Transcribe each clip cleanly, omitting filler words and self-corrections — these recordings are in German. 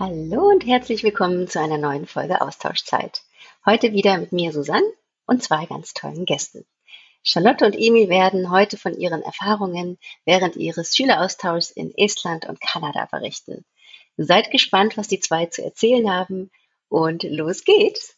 Hallo und herzlich willkommen zu einer neuen Folge Austauschzeit. Heute wieder mit mir Susanne und zwei ganz tollen Gästen. Charlotte und Emil werden heute von ihren Erfahrungen während ihres Schüleraustauschs in Estland und Kanada berichten. Seid gespannt, was die zwei zu erzählen haben und los geht's!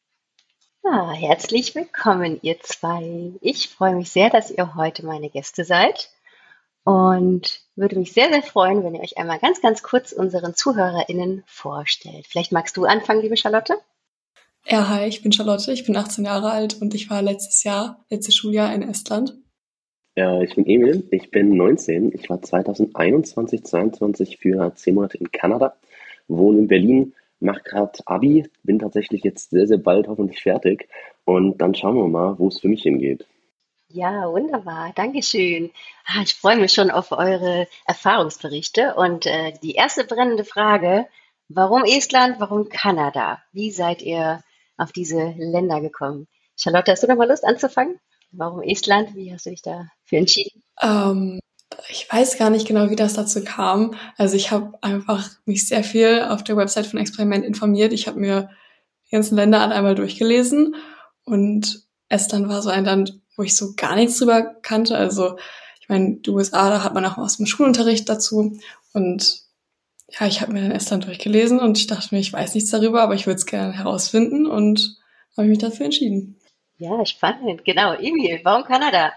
Ja, herzlich willkommen, ihr zwei. Ich freue mich sehr, dass ihr heute meine Gäste seid. Und würde mich sehr, sehr freuen, wenn ihr euch einmal ganz, ganz kurz unseren ZuhörerInnen vorstellt. Vielleicht magst du anfangen, liebe Charlotte? Ja, hi, ich bin Charlotte, ich bin 18 Jahre alt und ich war letztes Schuljahr in Estland. Ich bin Emil, ich bin 19. Ich war 2021, 22 für 10 Monate in Kanada, wohne in Berlin, mache gerade Abi, bin tatsächlich jetzt sehr, sehr bald hoffentlich fertig und dann schauen wir mal, wo es für mich hingeht. Ja, wunderbar. Dankeschön. Ich freue mich schon auf eure Erfahrungsberichte. Und die erste brennende Frage, warum Estland, warum Kanada? Wie seid ihr auf diese Länder gekommen? Charlotte, hast du noch mal Lust anzufangen? Warum Estland? Wie hast du dich dafür entschieden? Ich weiß gar nicht genau, wie das dazu kam. Also ich habe einfach mich sehr viel auf der Website von Experiment informiert. Ich habe mir die ganzen Länder alle einmal durchgelesen und Estland war so ein Land, wo ich so gar nichts drüber kannte. Also ich meine, die USA, da hat man auch aus dem Schulunterricht dazu und ja, ich habe mir dann Estland durchgelesen und ich dachte mir, ich weiß nichts darüber, aber ich würde es gerne herausfinden und habe mich dafür entschieden. Ja, spannend. Genau. Emil, warum Kanada?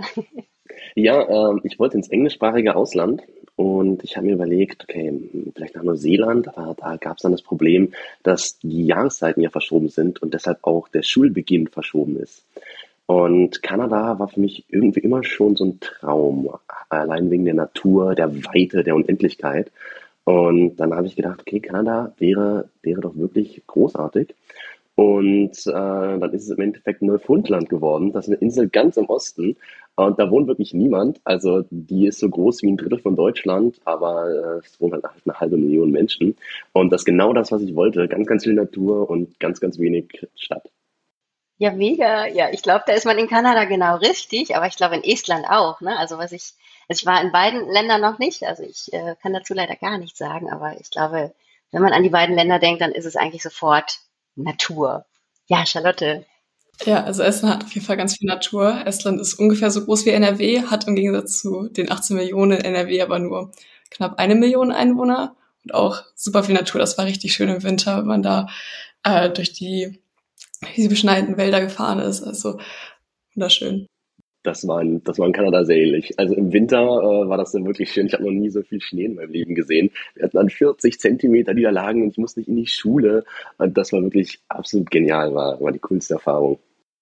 Ich wollte ins englischsprachige Ausland und ich habe mir überlegt, okay, vielleicht nach Neuseeland, aber da gab es dann das Problem, dass die Jahreszeiten ja verschoben sind und deshalb auch der Schulbeginn verschoben ist. Und Kanada war für mich irgendwie immer schon so ein Traum, allein wegen der Natur, der Weite, der Unendlichkeit. Und dann habe ich gedacht, okay, Kanada wäre doch wirklich großartig. Und dann ist es im Endeffekt Neufundland geworden. Das ist eine Insel ganz im Osten. Und da wohnt wirklich niemand. Also die ist so groß wie ein Drittel von Deutschland, aber es wohnen halt eine halbe Million Menschen. Und das ist genau das, was ich wollte. Ganz, ganz viel Natur und ganz, ganz wenig Stadt. Ja, mega. Ja, ich glaube, da ist man in Kanada genau richtig, aber ich glaube in Estland auch, ne? Also ich war in beiden Ländern noch nicht, also ich kann dazu leider gar nichts sagen, aber ich glaube, wenn man an die beiden Länder denkt, dann ist es eigentlich sofort Natur. Ja, Charlotte. Ja, also Estland hat auf jeden Fall ganz viel Natur. Estland ist ungefähr so groß wie NRW, hat im Gegensatz zu den 18 Millionen in NRW aber nur knapp 1 Million Einwohner und auch super viel Natur. Das war richtig schön im Winter, wenn man da durch diese beschneiten Wälder gefahren ist. Also wunderschön. Das war in Kanada sehr ähnlich. Also im Winter war das dann wirklich schön. Ich habe noch nie so viel Schnee in meinem Leben gesehen. Wir hatten dann 40 Zentimeter Niederlagen und ich musste nicht in die Schule. Und das war wirklich absolut genial, war die coolste Erfahrung.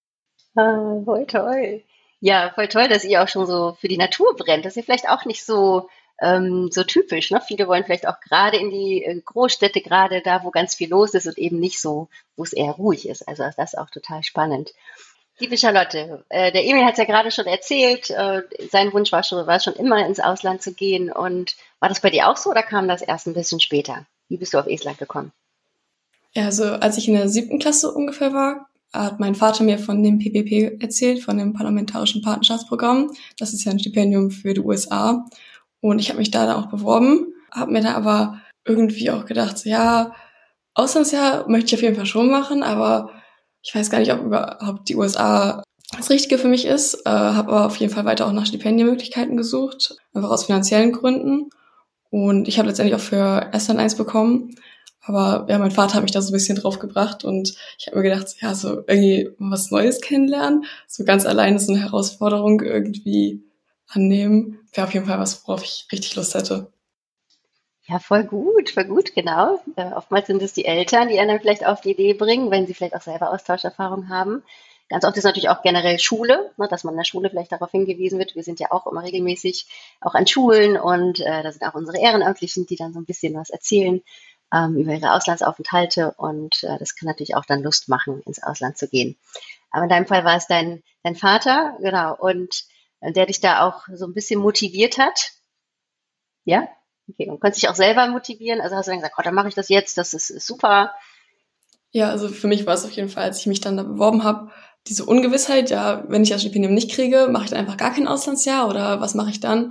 Voll toll. Ja, voll toll, dass ihr auch schon so für die Natur brennt. Das ist ja vielleicht auch nicht so, so typisch, ne? Viele wollen vielleicht auch gerade in die Großstädte, gerade da, wo ganz viel los ist und eben nicht so, wo es eher ruhig ist. Also das ist auch total spannend. Liebe Charlotte, der Emil hat es ja gerade schon erzählt, sein Wunsch war schon immer ins Ausland zu gehen. Und war das bei dir auch so oder kam das erst ein bisschen später? Wie bist du auf Estland gekommen? Ja, also als ich in der 7. Klasse ungefähr war, hat mein Vater mir von dem PPP erzählt, von dem Parlamentarischen Partnerschaftsprogramm. Das ist ja ein Stipendium für die USA. Und ich habe mich da dann auch beworben, habe mir da aber irgendwie auch gedacht, so, ja, Auslandsjahr möchte ich auf jeden Fall schon machen, aber ich weiß gar nicht, ob überhaupt die USA das Richtige für mich ist. Habe aber auf jeden Fall weiter auch nach Stipendienmöglichkeiten gesucht, einfach aus finanziellen Gründen. Und ich habe letztendlich auch für Estland eins bekommen. Aber ja, mein Vater hat mich da so ein bisschen drauf gebracht und ich habe mir gedacht, ja, so irgendwie was Neues kennenlernen, so ganz alleine so eine Herausforderung irgendwie annehmen, wäre auf jeden Fall was, worauf ich richtig Lust hätte. Ja, voll gut, genau. Oftmals sind es die Eltern, die einen dann vielleicht auf die Idee bringen, wenn sie vielleicht auch selber Austauscherfahrung haben. Ganz oft ist natürlich auch generell Schule, ne, dass man in der Schule vielleicht darauf hingewiesen wird. Wir sind ja auch immer regelmäßig auch an Schulen und da sind auch unsere Ehrenamtlichen, die dann so ein bisschen was erzählen über ihre Auslandsaufenthalte und das kann natürlich auch dann Lust machen, ins Ausland zu gehen. Aber in deinem Fall war es dein Vater, genau, und der dich da auch so ein bisschen motiviert hat, ja? Okay, und konntest dich auch selber motivieren? Also hast du dann gesagt, oh, dann mache ich das jetzt, ist super. Ja, also für mich war es auf jeden Fall, als ich mich dann da beworben habe, diese Ungewissheit, ja, wenn ich das Stipendium nicht kriege, mache ich dann einfach gar kein Auslandsjahr oder was mache ich dann?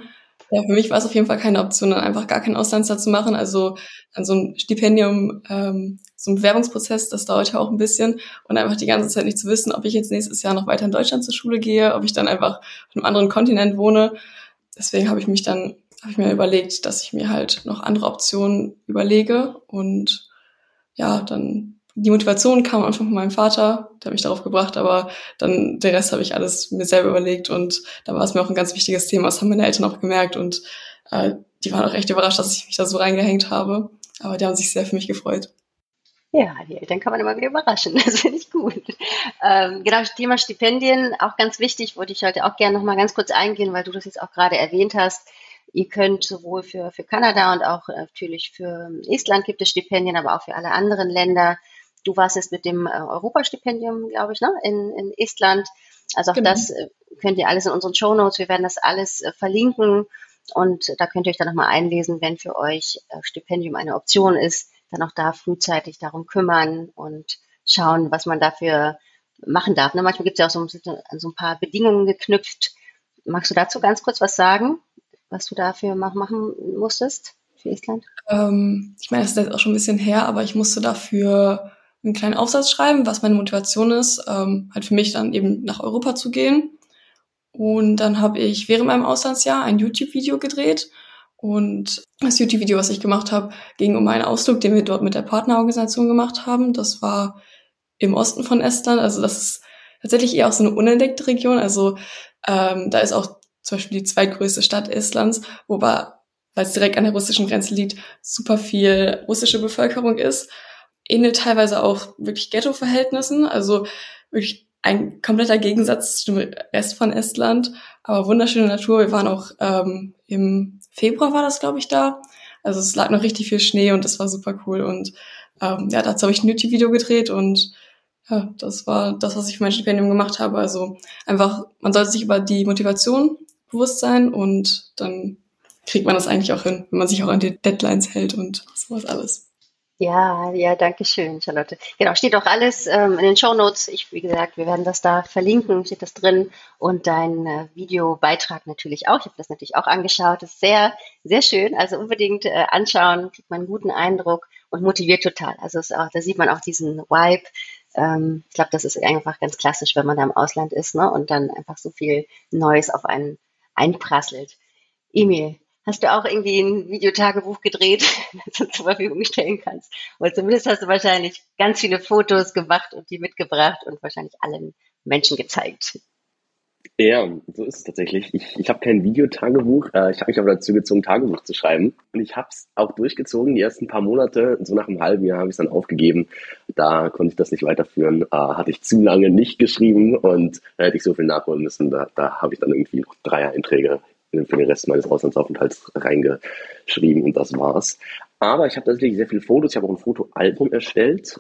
Ja, für mich war es auf jeden Fall keine Option, dann einfach gar kein Auslandsjahr zu machen. Also an so ein Stipendium, so ein Bewerbungsprozess, das dauert ja auch ein bisschen. Und einfach die ganze Zeit nicht zu wissen, ob ich jetzt nächstes Jahr noch weiter in Deutschland zur Schule gehe, ob ich dann einfach auf einem anderen Kontinent wohne. Deswegen habe ich mir überlegt, dass ich mir halt noch andere Optionen überlege. Und ja, dann die Motivation kam am Anfang von meinem Vater, der hat mich darauf gebracht, aber dann der Rest habe ich alles mir selber überlegt und da war es mir auch ein ganz wichtiges Thema. Das haben meine Eltern auch gemerkt und die waren auch echt überrascht, dass ich mich da so reingehängt habe. Aber die haben sich sehr für mich gefreut. Ja, die Eltern kann man immer wieder überraschen. Das finde ich gut. Genau, das Thema Stipendien, auch ganz wichtig, wollte ich heute auch gerne noch mal ganz kurz eingehen, weil du das jetzt auch gerade erwähnt hast. Ihr könnt sowohl für Kanada und auch natürlich für Estland gibt es Stipendien, aber auch für alle anderen Länder. Du warst jetzt mit dem Europastipendium, glaube ich, ne, in Estland. Also auch Genau. das könnt ihr alles in unseren Shownotes. Wir werden das alles verlinken und da könnt ihr euch dann nochmal einlesen, wenn für euch Stipendium eine Option ist, dann auch da frühzeitig darum kümmern und schauen, was man dafür machen darf. Ne? Manchmal gibt es ja auch an so ein paar Bedingungen geknüpft. Magst du dazu ganz kurz was sagen, was du dafür machen musstest für Island? Ich meine, das ist jetzt auch schon ein bisschen her, aber ich musste dafür einen kleinen Aufsatz schreiben, was meine Motivation ist, halt für mich dann eben nach Europa zu gehen. Und dann habe ich während meinem Auslandsjahr ein YouTube-Video gedreht. Und das YouTube-Video, was ich gemacht habe, ging um einen Ausflug, den wir dort mit der Partnerorganisation gemacht haben. Das war im Osten von Estland. Also das ist tatsächlich eher auch so eine unentdeckte Region. Also da ist auch zum Beispiel die zweitgrößte Stadt Estlands, wobei, weil es direkt an der russischen Grenze liegt, super viel russische Bevölkerung ist. Ähnelt teilweise auch wirklich Ghetto-Verhältnissen. Also wirklich ein kompletter Gegensatz zum Rest von Estland, aber wunderschöne Natur. Wir waren auch im Februar war das, glaube ich, da. Also es lag noch richtig viel Schnee und das war super cool. Und ja, dazu habe ich ein YouTube-Video gedreht und ja, das war das, was ich für mein Stipendium gemacht habe. Also einfach, man sollte sich über die Motivation bewusst sein und dann kriegt man das eigentlich auch hin, wenn man sich auch an die Deadlines hält und sowas alles. Ja, ja, danke schön, Charlotte. Genau, steht auch alles in den Shownotes. Wie gesagt, wir werden das da verlinken, steht das drin. Und dein Videobeitrag natürlich auch. Ich habe das natürlich auch angeschaut. Das ist sehr, sehr schön. Also unbedingt anschauen, kriegt man einen guten Eindruck und motiviert total. Also es ist auch, da sieht man auch diesen Vibe. Ich glaube, das ist einfach ganz klassisch, wenn man da im Ausland ist, ne? Und dann einfach so viel Neues auf einen einprasselt. Emil, hast du auch irgendwie ein Videotagebuch gedreht, das du zur Verfügung stellen kannst? Oder zumindest hast du wahrscheinlich ganz viele Fotos gemacht und die mitgebracht und wahrscheinlich allen Menschen gezeigt. Ja, so ist es tatsächlich. Ich habe kein Videotagebuch. Ich habe mich aber dazu gezwungen, Tagebuch zu schreiben. Und ich habe es auch durchgezogen. Die ersten paar Monate, so nach einem halben Jahr, habe ich es dann aufgegeben. Da konnte ich das nicht weiterführen. Hatte ich zu lange nicht geschrieben und da hätte ich so viel nachholen müssen. Da habe ich dann irgendwie noch 3 Einträge für den Rest meines Auslandsaufenthalts reingeschrieben und das war's. Aber ich habe tatsächlich sehr viele Fotos. Ich habe auch ein Fotoalbum erstellt.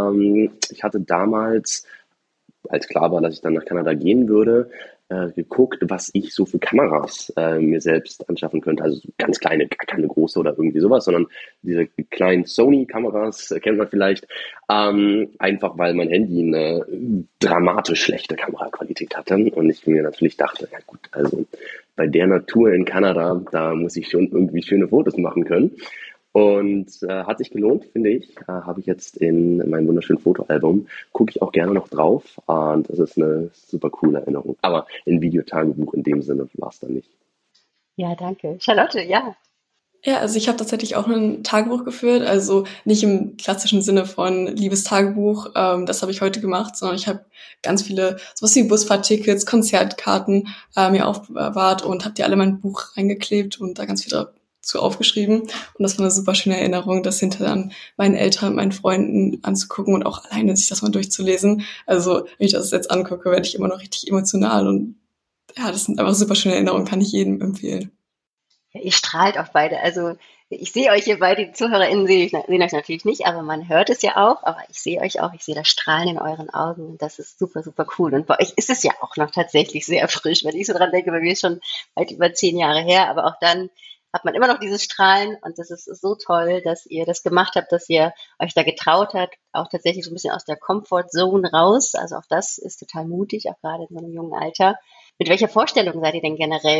Ich hatte damals, als klar war, dass ich dann nach Kanada gehen würde, geguckt, was ich so für Kameras mir selbst anschaffen könnte. Also so ganz kleine, gar keine große oder irgendwie sowas, sondern diese kleinen Sony-Kameras, kennt man vielleicht, einfach weil mein Handy eine dramatisch schlechte Kameraqualität hatte und ich mir natürlich dachte, ja gut, also bei der Natur in Kanada, da muss ich schon irgendwie schöne Fotos machen können. Und hat sich gelohnt, finde ich. Habe ich jetzt in meinem wunderschönen Fotoalbum. Gucke ich auch gerne noch drauf. Und das ist eine super coole Erinnerung. Aber ein Videotagebuch in dem Sinne war es dann nicht. Ja, danke. Charlotte, ja. Ja, also ich habe tatsächlich auch ein Tagebuch geführt, also nicht im klassischen Sinne von Liebestagebuch, das habe ich heute gemacht, sondern ich habe ganz viele, sowas wie Busfahrttickets, Konzertkarten mir aufbewahrt und habe die alle in mein Buch reingeklebt und da ganz viel dazu aufgeschrieben. Und das war eine super schöne Erinnerung, das hinterher dann meinen Eltern, meinen Freunden anzugucken und auch alleine sich das mal durchzulesen. Also wenn ich das jetzt angucke, werde ich immer noch richtig emotional und ja, das sind einfach super schöne Erinnerungen, kann ich jedem empfehlen. Ja, ihr strahlt auch beide. Also ich sehe euch hier beide, die ZuhörerInnen sehen euch natürlich nicht, aber man hört es ja auch. Aber ich sehe euch auch, ich sehe das Strahlen in euren Augen und das ist super, super cool. Und bei euch ist es ja auch noch tatsächlich sehr frisch. Wenn ich so dran denke, bei mir ist schon weit über 10 Jahre her, aber auch dann hat man immer noch dieses Strahlen und das ist so toll, dass ihr das gemacht habt, dass ihr euch da getraut habt, auch tatsächlich so ein bisschen aus der Comfort Zone raus. Also auch das ist total mutig, auch gerade in so einem jungen Alter. Mit welcher Vorstellung seid ihr denn generell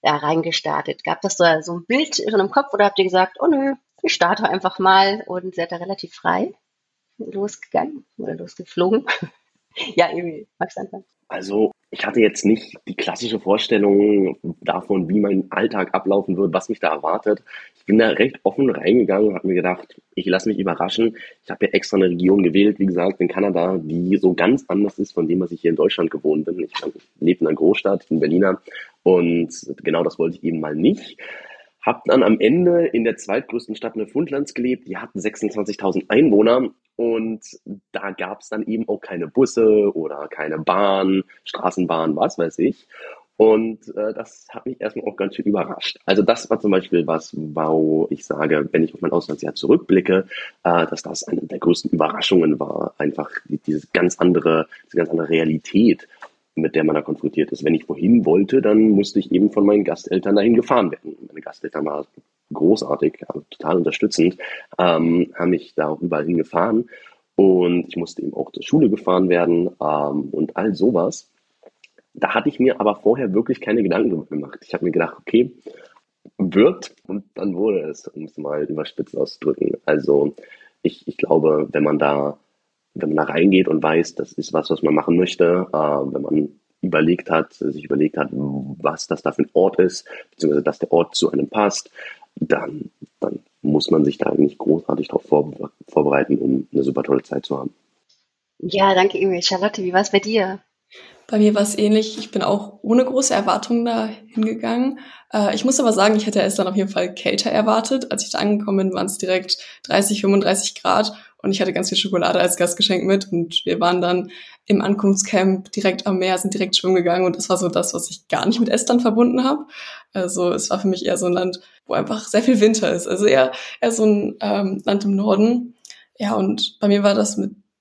da reingestartet? Gab das so ein Bild schon im Kopf oder habt ihr gesagt, oh nö, ich starte einfach mal und seid da relativ frei losgegangen oder losgeflogen? Ja, irgendwie, magst du anfangen? Also, ich hatte jetzt nicht die klassische Vorstellung davon, wie mein Alltag ablaufen wird, was mich da erwartet. Ich bin da recht offen reingegangen, habe mir gedacht, ich lasse mich überraschen. Ich habe ja extra eine Region gewählt, wie gesagt, in Kanada, die so ganz anders ist von dem, was ich hier in Deutschland gewohnt bin. Ich lebe in einer Großstadt, ich bin Berliner, und genau das wollte ich eben mal nicht. Hab dann am Ende in der zweitgrößten Stadt Neufundlands gelebt. Die hatten 26.000 Einwohner, und da gab es dann eben auch keine Busse oder keine Bahn, Straßenbahn, was weiß ich. Und das hat mich erstmal auch ganz schön überrascht. Also das war zum Beispiel was, wo ich sage, wenn ich auf mein Auslandsjahr zurückblicke, dass das eine der größten Überraschungen war. Einfach diese ganz andere Realität, mit der man da konfrontiert ist. Wenn ich wohin wollte, dann musste ich eben von meinen Gasteltern dahin gefahren werden. Meine Gasteltern waren großartig, also total unterstützend, haben mich da auch überall hingefahren, und ich musste eben auch zur Schule gefahren werden, und all sowas. Da hatte ich mir aber vorher wirklich keine Gedanken drüber gemacht. Ich habe mir gedacht, okay, wird, und dann wurde es, um es mal überspitzt auszudrücken. Also ich glaube, wenn man da reingeht und weiß, das ist was man machen möchte, wenn man sich überlegt hat, was das da für ein Ort ist, beziehungsweise dass der Ort zu einem passt, dann muss man sich da eigentlich großartig darauf vorbereiten, um eine super tolle Zeit zu haben. Ja, danke, Emil. Charlotte, wie war es bei dir? Bei mir war es ähnlich. Ich bin auch ohne große Erwartungen da hingegangen. Ich muss aber sagen, ich hätte es dann auf jeden Fall kälter erwartet. Als ich da angekommen bin, waren es direkt 30, 35 Grad, und ich hatte ganz viel Schokolade als Gastgeschenk mit, und wir waren dann im Ankunftscamp direkt am Meer, sind direkt schwimmen gegangen, und das war so das, was ich gar nicht mit Estland verbunden habe. Also es war für mich eher so ein Land, wo einfach sehr viel Winter ist. Also eher so ein Land im Norden. Ja, und bei mir war das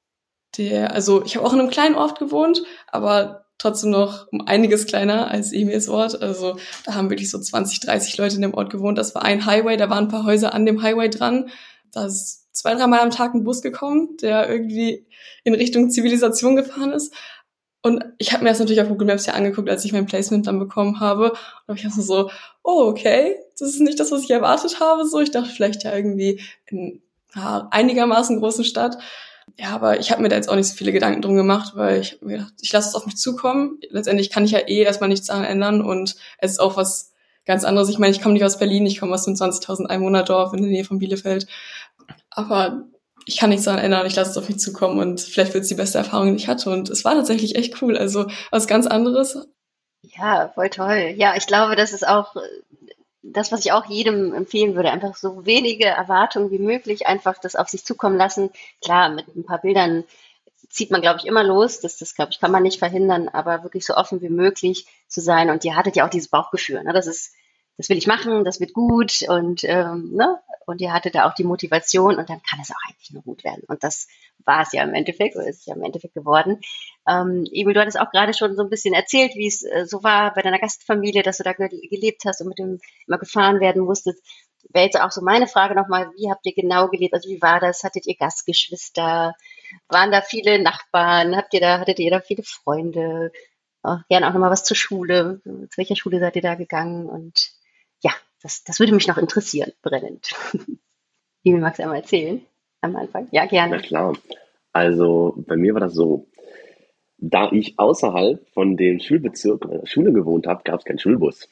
also ich habe auch in einem kleinen Ort gewohnt, aber trotzdem noch um einiges kleiner als Emils Ort. Also da haben wirklich so 20, 30 Leute in dem Ort gewohnt. Das war ein Highway, da waren ein paar Häuser an dem Highway dran. Da ist 2, 3 Mal am Tag ein Bus gekommen, der irgendwie in Richtung Zivilisation gefahren ist. Und ich habe mir das natürlich auf Google Maps ja angeguckt, als ich mein Placement dann bekommen habe. Und ich dachte so, oh, okay, das ist nicht das, was ich erwartet habe. So, ich dachte vielleicht ja irgendwie in einer einigermaßen großen Stadt. Ja, aber ich habe mir da jetzt auch nicht so viele Gedanken drum gemacht, weil ich hab mir gedacht, ich lasse es auf mich zukommen. Letztendlich kann ich ja erstmal nichts daran ändern, und es ist auch was ganz anderes. Ich meine, ich komme nicht aus Berlin, ich komme aus einem 20.000 Einwohnerdorf in der Nähe von Bielefeld. Aber ich kann nichts daran ändern, ich lasse es auf mich zukommen, und vielleicht wird es die beste Erfahrung, die ich hatte. Und es war tatsächlich echt cool, also was ganz anderes. Ja, voll toll. Ja, ich glaube, das ist auch das, was ich auch jedem empfehlen würde, einfach so wenige Erwartungen wie möglich, einfach das auf sich zukommen lassen. Klar, mit ein paar Bildern zieht man, glaube ich, immer los. Das glaube ich, kann man nicht verhindern, aber wirklich so offen wie möglich zu sein. Und ihr hattet ja auch dieses Bauchgefühl, ne? Das will ich machen, das wird gut, und ne? Und ihr hattet da auch die Motivation, und dann kann es auch eigentlich nur gut werden. Und das war es ja im Endeffekt, oder ist es ja im Endeffekt geworden. Emil, du hattest auch gerade schon so ein bisschen erzählt, wie es so war bei deiner Gastfamilie, dass du da gelebt hast und mit dem immer gefahren werden musstest. Wäre jetzt auch so meine Frage nochmal, wie habt ihr genau gelebt? Also wie war das? Hattet ihr Gastgeschwister? Waren da viele Nachbarn? Hattet ihr da viele Freunde? Gerne auch nochmal was zur Schule. Zu welcher Schule seid ihr da gegangen? Und ja, das würde mich noch interessieren, brennend. Emil, magst du einmal erzählen am Anfang? Ja, Na gerne. klar. Also bei mir war das so, da ich außerhalb von dem Schulbezirk meiner Schule gewohnt habe, gab es keinen Schulbus.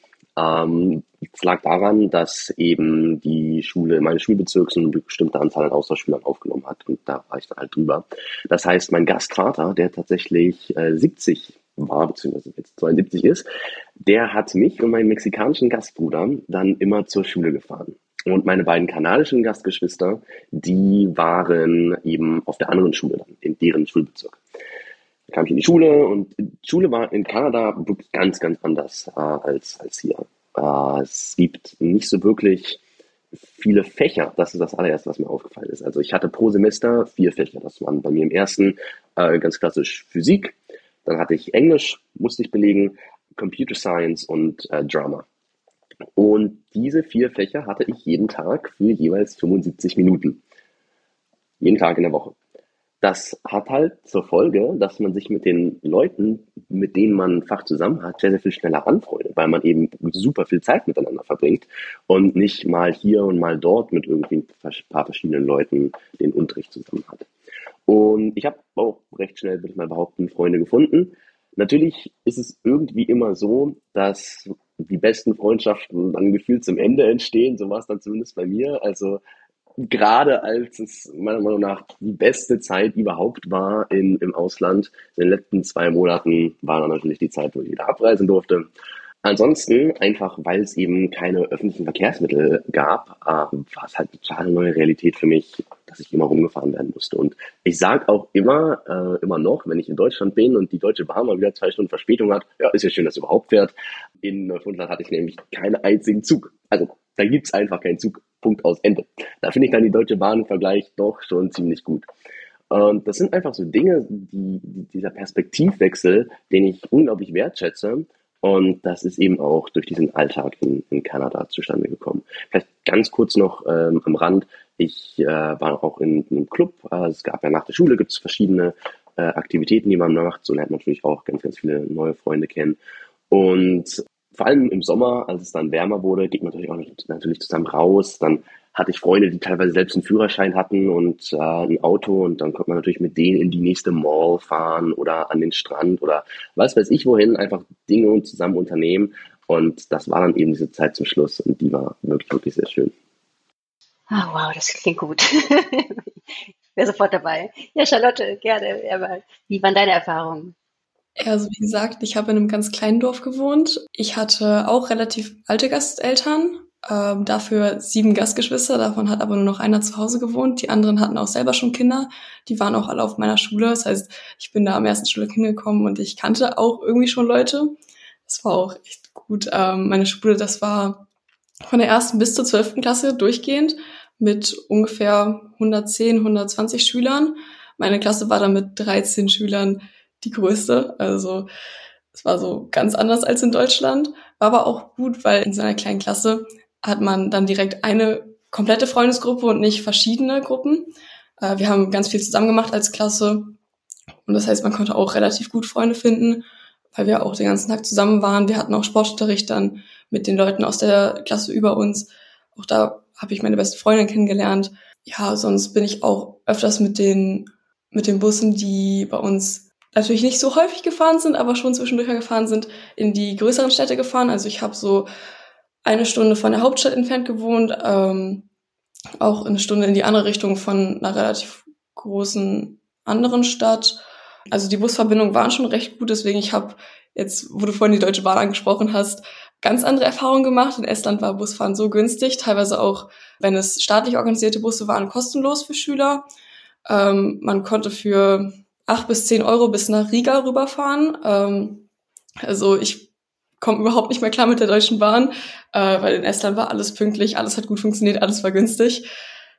Es lag daran, dass eben die Schule, meine Schulbezirk, so eine bestimmte Anzahl an Austauschschülern aufgenommen hat, und da war ich dann halt drüber. Das heißt, mein Gastvater, der tatsächlich 70 war, beziehungsweise jetzt 72 ist, der hat mich und meinen mexikanischen Gastbruder dann immer zur Schule gefahren. Und meine beiden kanadischen Gastgeschwister, die waren eben auf der anderen Schule dann, in deren Schulbezirk. Da kam ich in die Schule, und die Schule war in Kanada wirklich ganz, ganz anders als hier. Es gibt nicht so wirklich viele Fächer. Das ist das allererste, was mir aufgefallen ist. Also ich hatte pro Semester 4 Fächer. Das waren bei mir im ersten ganz klassisch Physik. Dann hatte ich Englisch, musste ich belegen, Computer Science und Drama. Und diese 4 Fächer hatte ich jeden Tag für jeweils 75 Minuten. Jeden Tag in der Woche. Das hat halt zur Folge, dass man sich mit den Leuten mit denen man ein Fach zusammen hat, sehr, sehr viel schneller anfreundet, weil man eben super viel Zeit miteinander verbringt und nicht mal hier und mal dort mit irgendwie ein paar verschiedenen Leuten den Unterricht zusammen hat. Und ich habe auch recht schnell, würde ich mal behaupten, Freunde gefunden. Natürlich ist es irgendwie immer so, dass die besten Freundschaften dann gefühlt zum Ende entstehen. So war es dann zumindest bei mir. Also gerade als es meiner Meinung nach die beste Zeit überhaupt war im Ausland, in den letzten 2 Monaten war dann natürlich die Zeit, wo ich wieder abreisen durfte. Ansonsten, einfach weil es eben keine öffentlichen Verkehrsmittel gab, war es halt eine totale neue Realität für mich, dass ich immer rumgefahren werden musste. Und ich sage auch immer noch, wenn ich in Deutschland bin und die Deutsche Bahn mal wieder 2 Stunden Verspätung hat, ja, ist ja schön, dass sie überhaupt fährt. In Neufundland hatte ich nämlich keinen einzigen Zug. Also da gibt's einfach keinen Zug. Punkt aus Ende. Da finde ich dann die Deutsche Bahn im Vergleich doch schon ziemlich gut. Und das sind einfach so Dinge, dieser Perspektivwechsel, den ich unglaublich wertschätze. Und das ist eben auch durch diesen Alltag in Kanada zustande gekommen. Vielleicht ganz kurz noch am Rand. Ich war auch in einem Club. Es gab ja nach der Schule gibt's verschiedene Aktivitäten, die man macht. So lernt man natürlich auch ganz, ganz viele neue Freunde kennen. Und vor allem im Sommer, als es dann wärmer wurde, geht man natürlich zusammen raus. Dann hatte ich Freunde, die teilweise selbst einen Führerschein hatten und ein Auto, und dann konnte man natürlich mit denen in die nächste Mall fahren oder an den Strand oder was weiß ich wohin, einfach Dinge und zusammen unternehmen. Und das war dann eben diese Zeit zum Schluss, und die war wirklich, wirklich sehr schön. Ah, wow, das klingt gut. Ich wäre sofort dabei. Ja, Charlotte, gerne. Aber wie waren deine Erfahrungen? Ja, also wie gesagt, ich habe in einem ganz kleinen Dorf gewohnt. Ich hatte auch relativ alte Gasteltern, dafür 7 Gastgeschwister, davon hat aber nur noch einer zu Hause gewohnt. Die anderen hatten auch selber schon Kinder, die waren auch alle auf meiner Schule. Das heißt, ich bin da am ersten Schultag hingekommen und ich kannte auch irgendwie schon Leute. Das war auch echt gut. Meine Schule, das war von der ersten bis zur 12. Klasse durchgehend mit ungefähr 110, 120 Schülern. Meine Klasse war dann mit 13 Schülern die größte. Also es war so ganz anders als in Deutschland. War aber auch gut, weil in so einer kleinen Klasse hat man dann direkt eine komplette Freundesgruppe und nicht verschiedene Gruppen. Wir haben ganz viel zusammen gemacht als Klasse. Und das heißt, man konnte auch relativ gut Freunde finden, weil wir auch den ganzen Tag zusammen waren. Wir hatten auch Sportunterricht dann mit den Leuten aus der Klasse über uns. Auch da habe ich meine beste Freundin kennengelernt. Ja, sonst bin ich auch öfters mit den Bussen, die bei uns natürlich nicht so häufig gefahren sind, aber schon zwischendurch gefahren sind, in die größeren Städte gefahren. Also ich habe so 1 Stunde von der Hauptstadt entfernt gewohnt, auch 1 Stunde in die andere Richtung von einer relativ großen anderen Stadt. Also die Busverbindungen waren schon recht gut, deswegen ich habe jetzt, wo du vorhin die Deutsche Bahn angesprochen hast, ganz andere Erfahrungen gemacht. In Estland war Busfahren so günstig, teilweise auch, wenn es staatlich organisierte Busse waren, kostenlos für Schüler. Man konnte für 8 bis 10 Euro bis nach Riga rüberfahren. Also ich komme überhaupt nicht mehr klar mit der Deutschen Bahn, weil in Estland war alles pünktlich, alles hat gut funktioniert, alles war günstig.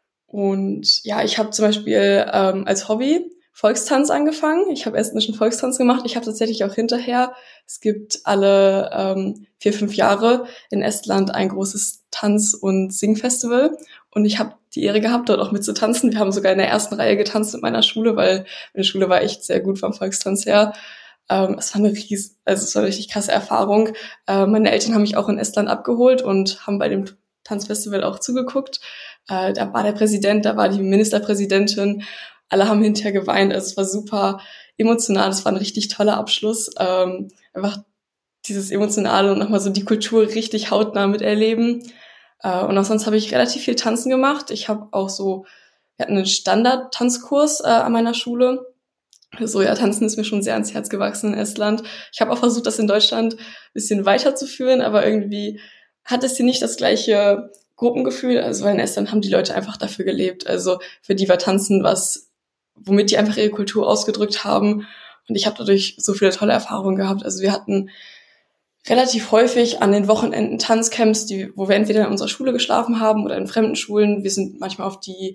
Und ja, ich habe zum Beispiel als Hobby Volkstanz angefangen. Ich habe estnischen Volkstanz gemacht. Ich habe tatsächlich auch hinterher, es gibt alle 4, 5 Jahre in Estland ein großes Tanz- und Singfestival. Und ich habe die Ehre gehabt, dort auch mitzutanzen. Wir haben sogar in der ersten Reihe getanzt mit meiner Schule, weil meine Schule war echt sehr gut vom Volkstanz her. Es war es war eine richtig krasse Erfahrung. Meine Eltern haben mich auch in Estland abgeholt und haben bei dem Tanzfestival auch zugeguckt. Da war der Präsident, da war die Ministerpräsidentin. Alle haben hinterher geweint. Also es war super emotional. Es war ein richtig toller Abschluss. Einfach dieses Emotionale und nochmal so die Kultur richtig hautnah miterleben. Und auch sonst habe ich relativ viel Tanzen gemacht. Wir hatten einen Standard-Tanzkurs an meiner Schule. So, ja, Tanzen ist mir schon sehr ans Herz gewachsen in Estland. Ich habe auch versucht, das in Deutschland ein bisschen weiterzuführen, aber irgendwie hat es hier nicht das gleiche Gruppengefühl. Also, weil in Estland haben die Leute einfach dafür gelebt. Also, für die war Tanzen womit die einfach ihre Kultur ausgedrückt haben. Und ich habe dadurch so viele tolle Erfahrungen gehabt. Also, wir hatten relativ häufig an den Wochenenden Tanzcamps, wo wir entweder in unserer Schule geschlafen haben oder in fremden Schulen. Wir sind manchmal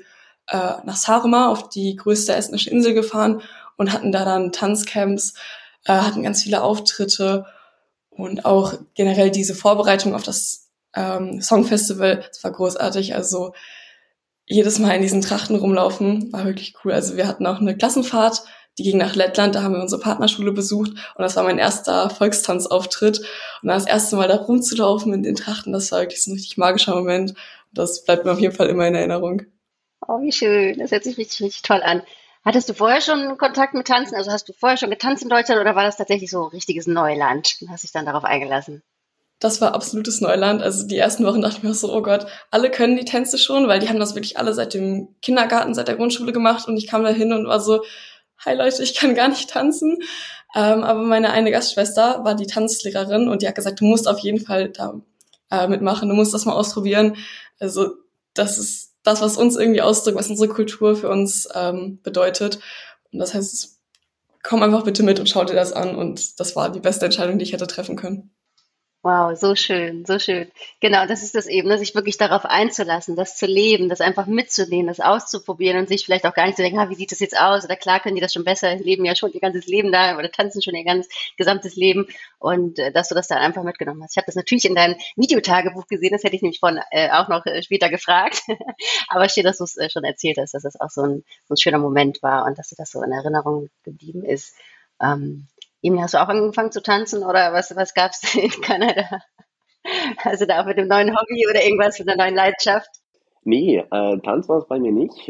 nach Saaremaa, auf die größte estnische Insel gefahren und hatten da dann Tanzcamps, hatten ganz viele Auftritte und auch generell diese Vorbereitung auf das Songfestival. Das war großartig. Also jedes Mal in diesen Trachten rumlaufen war wirklich cool. Also wir hatten auch eine Klassenfahrt die ging nach Lettland, da haben wir unsere Partnerschule besucht und das war mein erster Volkstanzauftritt. Und das erste Mal da rumzulaufen in den Trachten, das war wirklich so ein richtig magischer Moment. Das bleibt mir auf jeden Fall immer in Erinnerung. Oh, wie schön. Das hört sich richtig, richtig toll an. Hattest du vorher schon Kontakt mit Tanzen? Also hast du vorher schon getanzt in Deutschland oder war das tatsächlich so richtiges Neuland und hast dich dann darauf eingelassen? Das war absolutes Neuland. Also die ersten Wochen dachte ich mir so, oh Gott, alle können die Tänze schon, weil die haben das wirklich alle seit dem Kindergarten, seit der Grundschule gemacht und ich kam da hin und war so, hi Leute, ich kann gar nicht tanzen. Aber meine eine Gastschwester war die Tanzlehrerin und die hat gesagt, du musst auf jeden Fall da mitmachen, du musst das mal ausprobieren. Also das ist das, was uns irgendwie ausdrückt, was unsere Kultur für uns bedeutet. Und das heißt, komm einfach bitte mit und schau dir das an. Und das war die beste Entscheidung, die ich hätte treffen können. Wow, so schön, so schön. Genau, das ist das eben, ne, sich wirklich darauf einzulassen, das zu leben, das einfach mitzunehmen, das auszuprobieren und sich vielleicht auch gar nicht zu denken, wie sieht das jetzt aus? Oder klar können die das schon besser, leben ja schon ihr ganzes Leben da oder tanzen schon ihr ganz gesamtes Leben und dass du das dann einfach mitgenommen hast. Ich habe das natürlich in deinem Videotagebuch gesehen, das hätte ich nämlich auch noch später gefragt. Aber schön, dass du es schon erzählt hast, dass das auch so ein schöner Moment war und dass dir das so in Erinnerung geblieben ist. Ähm, Emil, hast du auch angefangen zu tanzen oder was gab's in Kanada? Also da auch mit dem neuen Hobby oder irgendwas mit einer neuen Leidenschaft? Nee, Tanz war es bei mir nicht.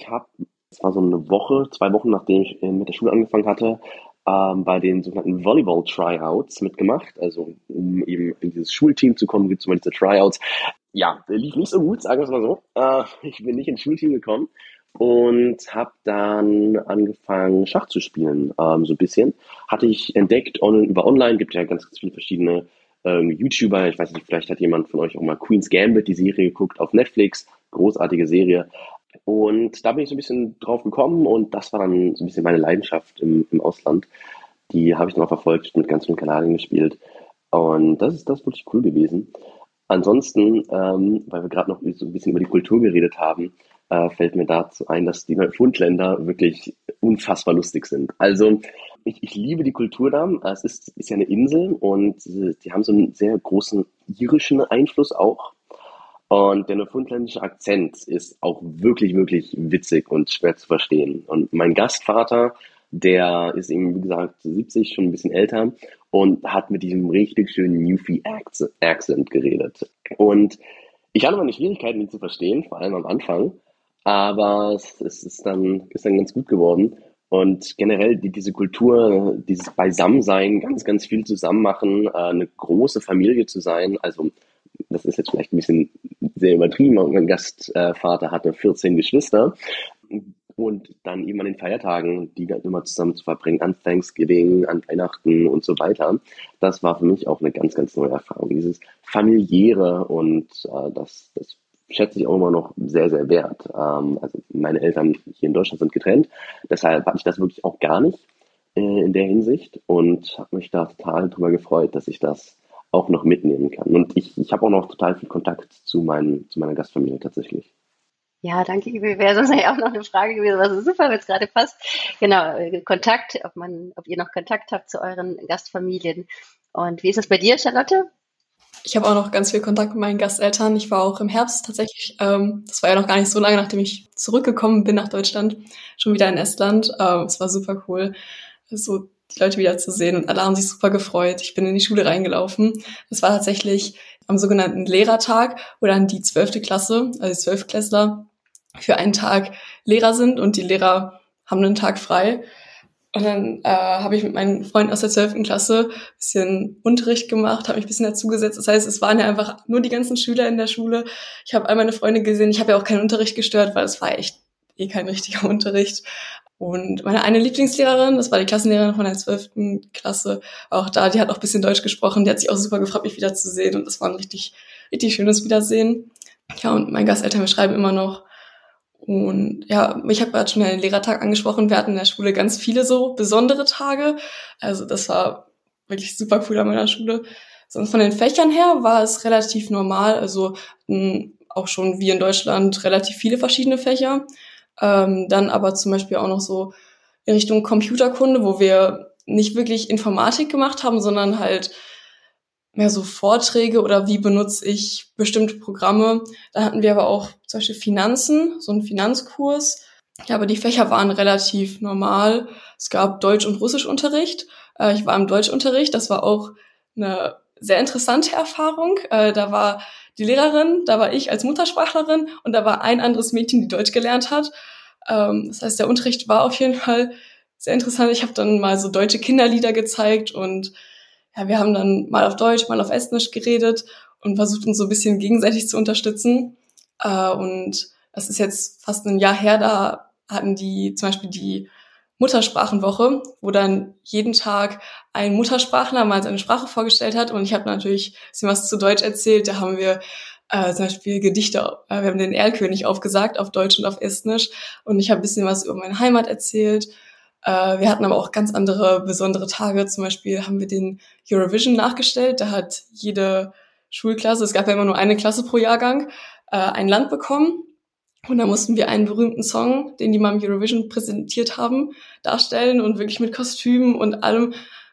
Es war so eine Woche, 2 Wochen, nachdem ich mit der Schule angefangen hatte, bei den sogenannten Volleyball-Tryouts mitgemacht. Also um eben in dieses Schulteam zu kommen, gibt es immer diese Tryouts. Ja, lief nicht so gut, sagen wir es mal so. Ich bin nicht ins Schulteam gekommen und habe dann angefangen, Schach zu spielen, so ein bisschen. Hatte ich entdeckt über online, gibt ja ganz, ganz viele verschiedene YouTuber. Ich weiß nicht, vielleicht hat jemand von euch auch mal Queen's Gambit, die Serie geguckt auf Netflix. Großartige Serie. Und da bin ich so ein bisschen drauf gekommen und das war dann so ein bisschen meine Leidenschaft im Ausland. Die habe ich dann auch verfolgt, mit ganz vielen Kanadiern gespielt. Und das ist wirklich cool gewesen. Ansonsten, weil wir gerade noch so ein bisschen über die Kultur geredet haben, fällt mir dazu ein, dass die Neufundländer wirklich unfassbar lustig sind. Also ich liebe die Kultur da. Es ist ja eine Insel und die haben so einen sehr großen irischen Einfluss auch. Und der neufundländische Akzent ist auch wirklich, wirklich witzig und schwer zu verstehen. Und mein Gastvater, der ist eben, wie gesagt, 70, schon ein bisschen älter und hat mit diesem richtig schönen Newfie-Accent geredet. Und ich hatte meine Schwierigkeiten, ihn zu verstehen, vor allem am Anfang, aber es ist dann ganz gut geworden. Und generell diese Kultur, dieses Beisammensein, ganz, ganz viel zusammen machen, eine große Familie zu sein, also das ist jetzt vielleicht ein bisschen sehr übertrieben, aber mein Gastvater hatte 14 Geschwister und dann eben an den Feiertagen, die dann immer zusammen zu verbringen, an Thanksgiving, an Weihnachten und so weiter. Das war für mich auch eine ganz, ganz neue Erfahrung. Dieses familiäre und das schätze ich auch immer noch sehr, sehr wert. Also meine Eltern hier in Deutschland sind getrennt, deshalb hatte ich das wirklich auch gar nicht in der Hinsicht und habe mich da total drüber gefreut, dass ich das auch noch mitnehmen kann. Und ich habe auch noch total viel Kontakt zu meiner Gastfamilie tatsächlich. Ja, danke, Ibi. Wäre sonst ja auch noch eine Frage gewesen, was super, wenn es gerade passt. Genau, Kontakt, ob ihr noch Kontakt habt zu euren Gastfamilien. Und wie ist es bei dir, Charlotte? Ich habe auch noch ganz viel Kontakt mit meinen Gasteltern. Ich war auch im Herbst tatsächlich, das war ja noch gar nicht so lange, nachdem ich zurückgekommen bin nach Deutschland, schon wieder in Estland. Es war super cool, so die Leute wieder zu sehen und alle haben sich super gefreut. Ich bin in die Schule reingelaufen. Das war tatsächlich am sogenannten Lehrertag, wo dann die 12. Klasse, also die Zwölftklässler, für einen Tag Lehrer sind und die Lehrer haben einen Tag frei. Und dann habe ich mit meinen Freunden aus der 12. Klasse ein bisschen Unterricht gemacht, habe mich ein bisschen dazugesetzt. Das heißt, es waren ja einfach nur die ganzen Schüler in der Schule. Ich habe all meine Freunde gesehen. Ich habe ja auch keinen Unterricht gestört, weil es war echt kein richtiger Unterricht. Und meine eine Lieblingslehrerin, das war die Klassenlehrerin von der 12. Klasse, auch da, die hat auch ein bisschen Deutsch gesprochen. Die hat sich auch super gefreut, mich wiederzusehen. Und das war ein richtig, richtig schönes Wiedersehen. Ja, und mein Gasteltern, wir schreiben immer noch. Und ja, ich habe gerade schon den Lehrertag angesprochen. Wir hatten in der Schule ganz viele so besondere Tage. Also das war wirklich super cool an meiner Schule. Sonst von den Fächern her war es relativ normal. Also auch schon wie in Deutschland relativ viele verschiedene Fächer. Dann aber zum Beispiel auch noch so in Richtung Computerkunde, wo wir nicht wirklich Informatik gemacht haben, sondern halt mehr so Vorträge oder wie benutze ich bestimmte Programme. Da hatten wir aber auch zum Beispiel Finanzen, so einen Finanzkurs. Ja, aber die Fächer waren relativ normal. Es gab Deutsch- und Russischunterricht. Ich war im Deutschunterricht. Das war auch eine sehr interessante Erfahrung. Da war die Lehrerin, da war ich als Muttersprachlerin und da war ein anderes Mädchen, die Deutsch gelernt hat. Das heißt, der Unterricht war auf jeden Fall sehr interessant. Ich habe dann mal so deutsche Kinderlieder gezeigt und ja, wir haben dann mal auf Deutsch, mal auf Estnisch geredet und versucht uns so ein bisschen gegenseitig zu unterstützen. Und das ist jetzt fast ein Jahr her, da hatten die zum Beispiel die Muttersprachenwoche, wo dann jeden Tag ein Muttersprachler mal seine Sprache vorgestellt hat und ich habe natürlich ein bisschen was zu Deutsch erzählt. Da haben wir zum Beispiel Gedichte, wir haben den Erlkönig aufgesagt auf Deutsch und auf Estnisch und ich habe ein bisschen was über meine Heimat erzählt. Wir hatten aber auch ganz andere besondere Tage. Zum Beispiel haben wir den Eurovision nachgestellt. Da hat jede Schulklasse, es gab ja immer nur eine Klasse pro Jahrgang, ein Land bekommen. Und da mussten wir einen berühmten Song, den die mal im Eurovision präsentiert haben, darstellen und wirklich mit Kostümen und allem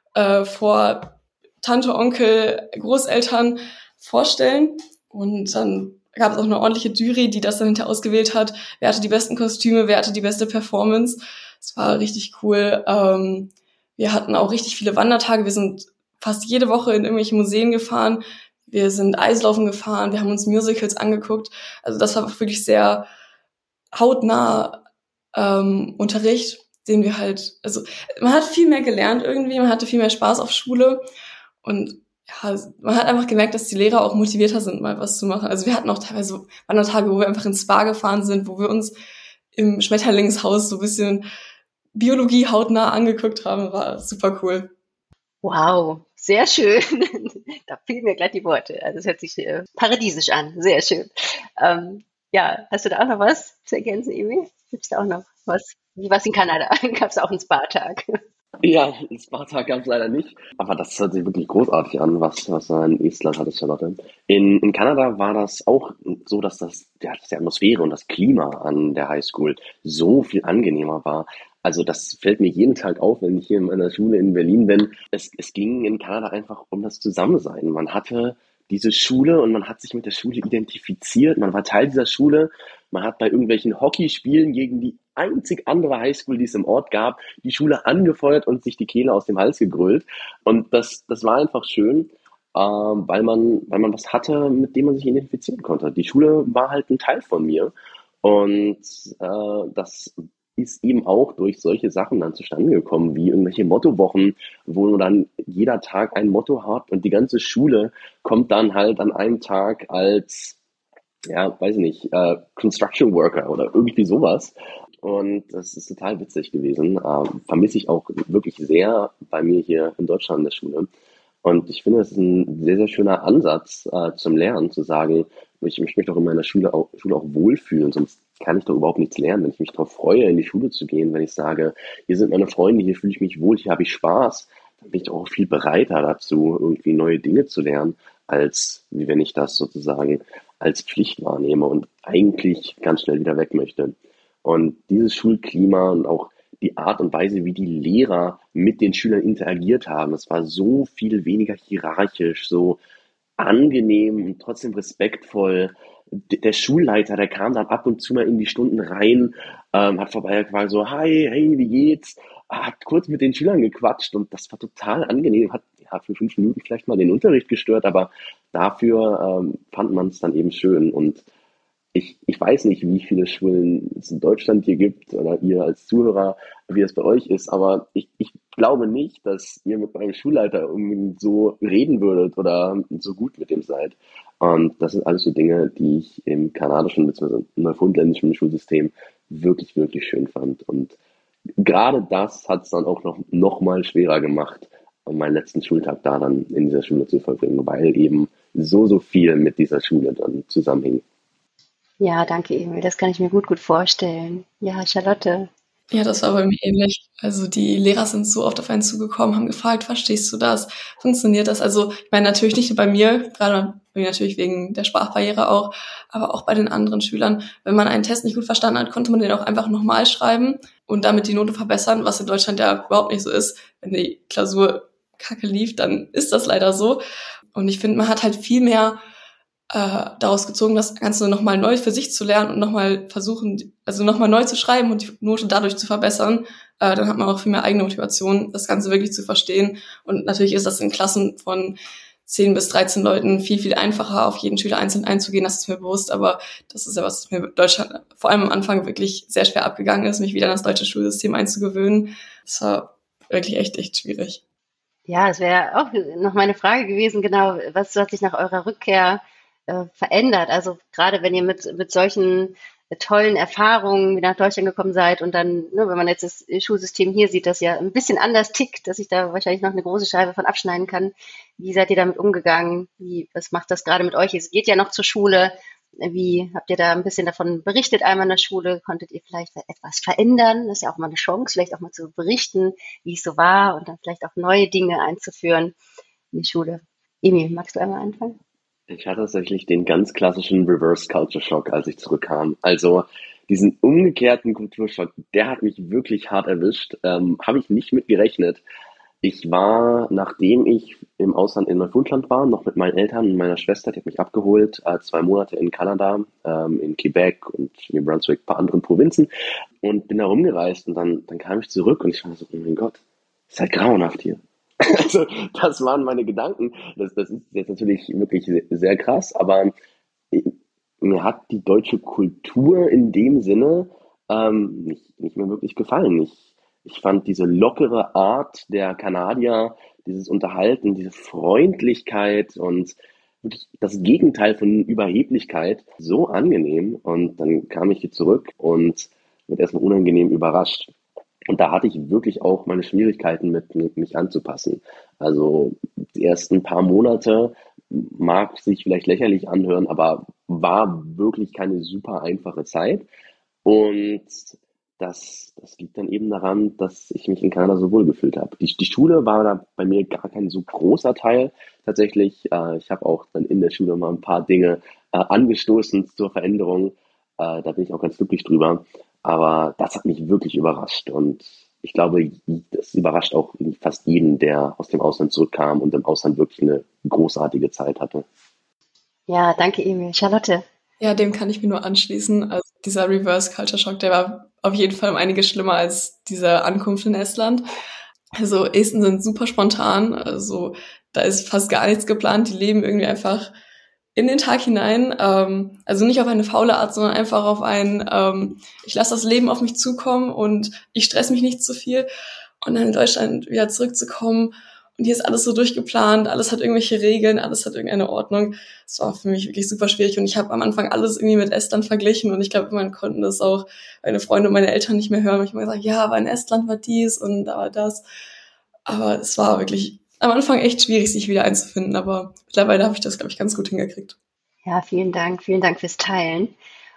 vor Tante, Onkel, Großeltern vorstellen. Und dann gab es auch eine ordentliche Jury, die das dann hinterher ausgewählt hat. Wer hatte die besten Kostüme, wer hatte die beste Performance. Es war richtig cool. Wir hatten auch richtig viele Wandertage. Wir sind fast jede Woche in irgendwelche Museen gefahren. Wir sind Eislaufen gefahren. Wir haben uns Musicals angeguckt. Also das war wirklich sehr hautnah Unterricht, den wir halt, also man hat viel mehr gelernt irgendwie, man hatte viel mehr Spaß auf Schule und ja, man hat einfach gemerkt, dass die Lehrer auch motivierter sind, mal was zu machen. Also wir hatten auch teilweise Wandertage, wo wir einfach ins Spa gefahren sind, wo wir uns im Schmetterlingshaus so ein bisschen Biologie hautnah angeguckt haben. War super cool. Wow, sehr schön. Da fielen mir gleich die Worte. Also es hört sich paradiesisch an. Sehr schön. Ja, hast du da auch noch was zu ergänzen, Emi? Gibt es da auch noch was? Wie war es in Kanada? Gab es auch einen Spa-Tag? Ja, Sparta gab es leider nicht, aber das hört sich wirklich großartig an, was du in Estland hattest, Charlotte. In Kanada war das auch so, dass dass die Atmosphäre und das Klima an der Highschool so viel angenehmer war. Also das fällt mir jeden Tag auf, wenn ich hier in meiner Schule in Berlin bin. Es ging in Kanada einfach um das Zusammensein. Man hatte diese Schule und man hat sich mit der Schule identifiziert. Man war Teil dieser Schule. Man hat bei irgendwelchen Hockeyspielen gegen die einzig andere Highschool, die es im Ort gab, die Schule angefeuert und sich die Kehle aus dem Hals gegrölt. Und das war einfach schön, weil man was hatte, mit dem man sich identifizieren konnte. Die Schule war halt ein Teil von mir. Und das ist eben auch durch solche Sachen dann zustande gekommen, wie irgendwelche Mottowochen, wo dann jeder Tag ein Motto hat und die ganze Schule kommt dann halt an einem Tag als, ja, weiß nicht, Construction Worker oder irgendwie sowas. Und das ist total witzig gewesen. Vermisse ich auch wirklich sehr bei mir hier in Deutschland in der Schule. Und ich finde, es ist ein sehr, sehr schöner Ansatz zum Lernen, zu sagen, ich möchte mich doch in meiner Schule auch wohlfühlen, sonst kann ich doch überhaupt nichts lernen. Wenn ich mich darauf freue, in die Schule zu gehen, wenn ich sage, hier sind meine Freunde, hier fühle ich mich wohl, hier habe ich Spaß, dann bin ich doch auch viel bereiter dazu, irgendwie neue Dinge zu lernen, als wie wenn ich das sozusagen als Pflicht wahrnehme und eigentlich ganz schnell wieder weg möchte. Und dieses Schulklima und auch die Art und Weise, wie die Lehrer mit den Schülern interagiert haben, es war so viel weniger hierarchisch, so angenehm und trotzdem respektvoll. Der Schulleiter, der kam dann ab und zu mal in die Stunden rein, hat vorbeigequatscht, so, hi, hey, wie geht's? Hat kurz mit den Schülern gequatscht und das war total angenehm, hat ja, für 5 Minuten vielleicht mal den Unterricht gestört, aber dafür fand man es dann eben schön. Und ich weiß nicht, wie viele Schulen es in Deutschland hier gibt oder ihr als Zuhörer, wie es bei euch ist, aber ich glaube nicht, dass ihr mit eurem Schulleiter unbedingt so reden würdet oder so gut mit dem seid. Und das sind alles so Dinge, die ich im kanadischen bzw. neufundländischen Schulsystem wirklich, wirklich schön fand. Und gerade das hat es dann auch noch mal schwerer gemacht, meinen letzten Schultag da dann in dieser Schule zu verbringen, weil eben so viel mit dieser Schule dann zusammenhing. Ja, danke, Emil. Das kann ich mir gut vorstellen. Ja, Charlotte. Ja, das war bei mir ähnlich. Also die Lehrer sind so oft auf einen zugekommen, haben gefragt, verstehst du das? Funktioniert das? Also ich meine natürlich nicht nur bei mir, gerade bei mir natürlich wegen der Sprachbarriere auch, aber auch bei den anderen Schülern. Wenn man einen Test nicht gut verstanden hat, konnte man den auch einfach nochmal schreiben und damit die Note verbessern, was in Deutschland ja überhaupt nicht so ist. Wenn die Klausur kacke lief, dann ist das leider so. Und ich finde, man hat halt viel mehr daraus gezogen, das Ganze nochmal neu für sich zu lernen und nochmal versuchen, also nochmal neu zu schreiben und die Note dadurch zu verbessern. Dann hat man auch viel mehr eigene Motivation, das Ganze wirklich zu verstehen. Und natürlich ist das in Klassen von 10 bis 13 Leuten viel, viel einfacher, auf jeden Schüler einzeln einzugehen, das ist mir bewusst. Aber das ist ja was mir in Deutschland vor allem am Anfang wirklich sehr schwer abgegangen ist, mich wieder an das deutsche Schulsystem einzugewöhnen. Das war wirklich echt schwierig. Ja, es wäre auch noch meine Frage gewesen, genau, was hat sich nach eurer Rückkehr verändert? Also gerade wenn ihr mit solchen tollen Erfahrungen wieder nach Deutschland gekommen seid und dann, ne, wenn man jetzt das Schulsystem hier sieht, das ja ein bisschen anders tickt, dass ich da wahrscheinlich noch eine große Scheibe von abschneiden kann. Wie seid ihr damit umgegangen? Was macht das gerade mit euch? Es geht ja noch zur Schule. Wie habt ihr da ein bisschen davon berichtet einmal in der Schule? Konntet ihr vielleicht etwas verändern? Das ist ja auch mal eine Chance, vielleicht auch mal zu berichten, wie es so war und dann vielleicht auch neue Dinge einzuführen in die Schule. Emil, magst du einmal anfangen? Ich hatte tatsächlich den ganz klassischen Reverse Culture Shock, als ich zurückkam. Also diesen umgekehrten Kulturschock, der hat mich wirklich hart erwischt. Habe ich nicht mit gerechnet. Ich war, nachdem ich im Ausland in Neufundland war, noch mit meinen Eltern und meiner Schwester, die hat mich abgeholt, 2 Monate in Kanada, in Quebec und New Brunswick, ein paar anderen Provinzen und bin da rumgereist und dann kam ich zurück und ich war so, oh mein Gott, ist halt grauenhaft hier. Also, das waren meine Gedanken. Das ist jetzt natürlich wirklich sehr, sehr krass, aber mir hat die deutsche Kultur in dem Sinne nicht mehr wirklich gefallen. Ich fand diese lockere Art der Kanadier, dieses Unterhalten, diese Freundlichkeit und wirklich das Gegenteil von Überheblichkeit so angenehm. Und dann kam ich hier zurück und wurde erstmal unangenehm überrascht. Und da hatte ich wirklich auch meine Schwierigkeiten mit mich anzupassen. Also die ersten paar Monate mag sich vielleicht lächerlich anhören, aber war wirklich keine super einfache Zeit. Und das liegt dann eben daran, dass ich mich in Kanada so wohl gefühlt habe. Die Schule war da bei mir gar kein so großer Teil tatsächlich. Ich habe auch dann in der Schule mal ein paar Dinge angestoßen zur Veränderung. Da bin ich auch ganz glücklich drüber. Aber das hat mich wirklich überrascht. Und ich glaube, das überrascht auch fast jeden, der aus dem Ausland zurückkam und im Ausland wirklich eine großartige Zeit hatte. Ja, danke, Emil. Charlotte. Ja, dem kann ich mir nur anschließen. Also dieser Reverse Culture Shock, der war auf jeden Fall um einiges schlimmer als diese Ankunft in Estland. Also Esten sind super spontan, also da ist fast gar nichts geplant. Die leben irgendwie einfach in den Tag hinein. Also nicht auf eine faule Art, sondern einfach auf ich lasse das Leben auf mich zukommen und ich stress mich nicht zu viel. Und dann in Deutschland wieder zurückzukommen und hier ist alles so durchgeplant, alles hat irgendwelche Regeln, alles hat irgendeine Ordnung. Das war für mich wirklich super schwierig und ich habe am Anfang alles irgendwie mit Estland verglichen und ich glaube, man konnten das auch meine Freunde und meine Eltern nicht mehr hören. Ich habe immer gesagt, ja, aber in Estland war dies und da war das. Aber es war wirklich am Anfang echt schwierig, sich wieder einzufinden, aber mittlerweile habe ich das, glaube ich, ganz gut hingekriegt. Ja, vielen Dank. Vielen Dank fürs Teilen.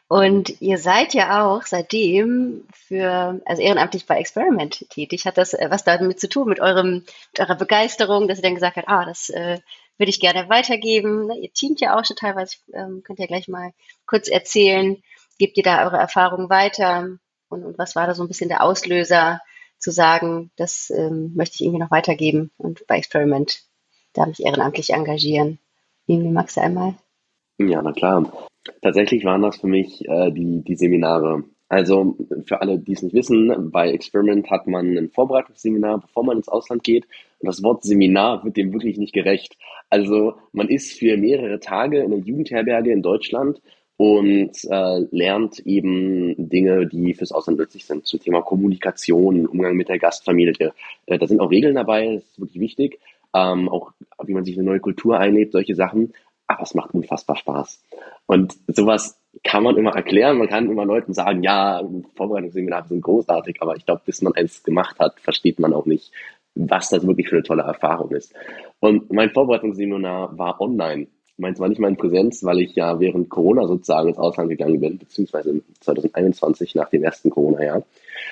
Und ihr seid ja auch seitdem also ehrenamtlich bei Experiment tätig. Hat das was damit zu tun mit eurer Begeisterung, dass ihr dann gesagt habt, das würde ich gerne weitergeben? Ne, ihr teamt ja auch schon teilweise, könnt ihr gleich mal kurz erzählen. Gebt ihr da eure Erfahrungen weiter? Und was war da so ein bisschen der Auslöser, zu sagen, das möchte ich irgendwie noch weitergeben und bei Experiment da mich ehrenamtlich engagieren? Irgendwie magst du einmal? Ja, na klar. Tatsächlich waren das für mich die Seminare. Also für alle, die es nicht wissen, bei Experiment hat man ein Vorbereitungsseminar, bevor man ins Ausland geht. Und das Wort Seminar wird dem wirklich nicht gerecht. Also man ist für mehrere Tage in der Jugendherberge in Deutschland und lernt eben Dinge, die fürs Ausland nützlich sind, zum Thema Kommunikation, Umgang mit der Gastfamilie. Da sind auch Regeln dabei, das ist wirklich wichtig. Auch wie man sich eine neue Kultur einlebt, solche Sachen. Aber es macht unfassbar Spaß. Und sowas kann man immer erklären. Man kann immer Leuten sagen, ja, Vorbereitungsseminare sind großartig, aber ich glaube, bis man eins gemacht hat, versteht man auch nicht, was das wirklich für eine tolle Erfahrung ist. Und mein Vorbereitungsseminar war online. Meins war nicht mal in Präsenz, weil ich ja während Corona sozusagen ins Ausland gegangen bin, beziehungsweise 2021 nach dem ersten Corona-Jahr.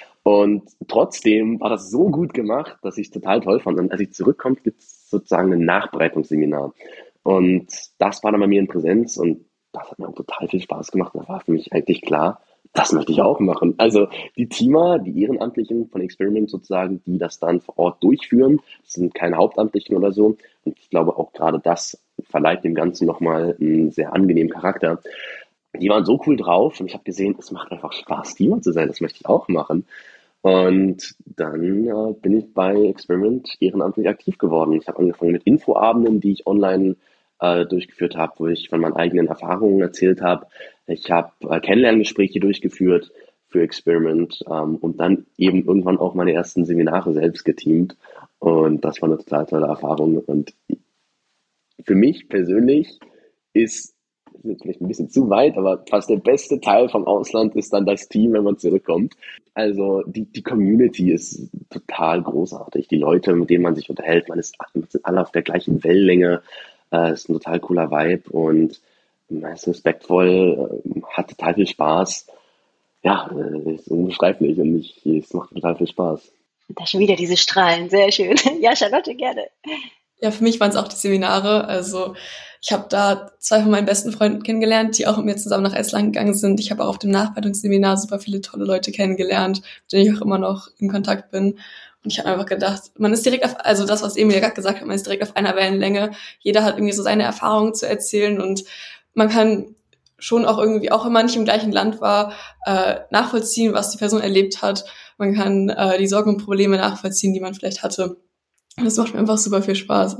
Und trotzdem war das so gut gemacht, dass ich es total toll fand. Und als ich zurückkomme, gibt es sozusagen ein Nachbereitungsseminar. Und das war dann bei mir in Präsenz und das hat mir auch total viel Spaß gemacht. Da war für mich eigentlich klar, das möchte ich auch machen. Also die Teamer, die Ehrenamtlichen von Experiment sozusagen, die das dann vor Ort durchführen, das sind keine Hauptamtlichen oder so. Und ich glaube auch gerade das verleiht dem Ganzen nochmal einen sehr angenehmen Charakter. Die waren so cool drauf und ich habe gesehen, es macht einfach Spaß, Teamer zu sein. Das möchte ich auch machen. Und dann bin ich bei Experiment ehrenamtlich aktiv geworden. Ich habe angefangen mit Infoabenden, die ich online durchgeführt habe, wo ich von meinen eigenen Erfahrungen erzählt habe. Ich habe Kennenlerngespräche durchgeführt für Experiment und dann eben irgendwann auch meine ersten Seminare selbst geteamt. Und das war eine total tolle Erfahrung. Und für mich persönlich ist jetzt vielleicht ein bisschen zu weit, aber fast der beste Teil vom Ausland ist dann das Team, wenn man zurückkommt. Also die Community ist total großartig. Die Leute, mit denen man sich unterhält, man sind alle auf der gleichen Wellenlänge. Ist ein total cooler Vibe und man ist respektvoll, hat total viel Spaß. Ja, ist unbeschreiblich und es macht total viel Spaß. Da schon wieder diese Strahlen, sehr schön. Ja, Charlotte, gerne. Ja, für mich waren es auch die Seminare. Also ich habe da 2 von meinen besten Freunden kennengelernt, die auch mit mir zusammen nach Estland gegangen sind. Ich habe auch auf dem Nachbereitungsseminar super viele tolle Leute kennengelernt, mit denen ich auch immer noch in Kontakt bin. Und ich habe einfach gedacht, man ist direkt also das, was Emil ja gerade gesagt hat, man ist direkt auf einer Wellenlänge. Jeder hat irgendwie so seine Erfahrungen zu erzählen und man kann schon auch irgendwie, auch wenn man nicht im gleichen Land war, nachvollziehen, was die Person erlebt hat. Man kann die Sorgen und Probleme nachvollziehen, die man vielleicht hatte. Und das macht mir einfach super viel Spaß.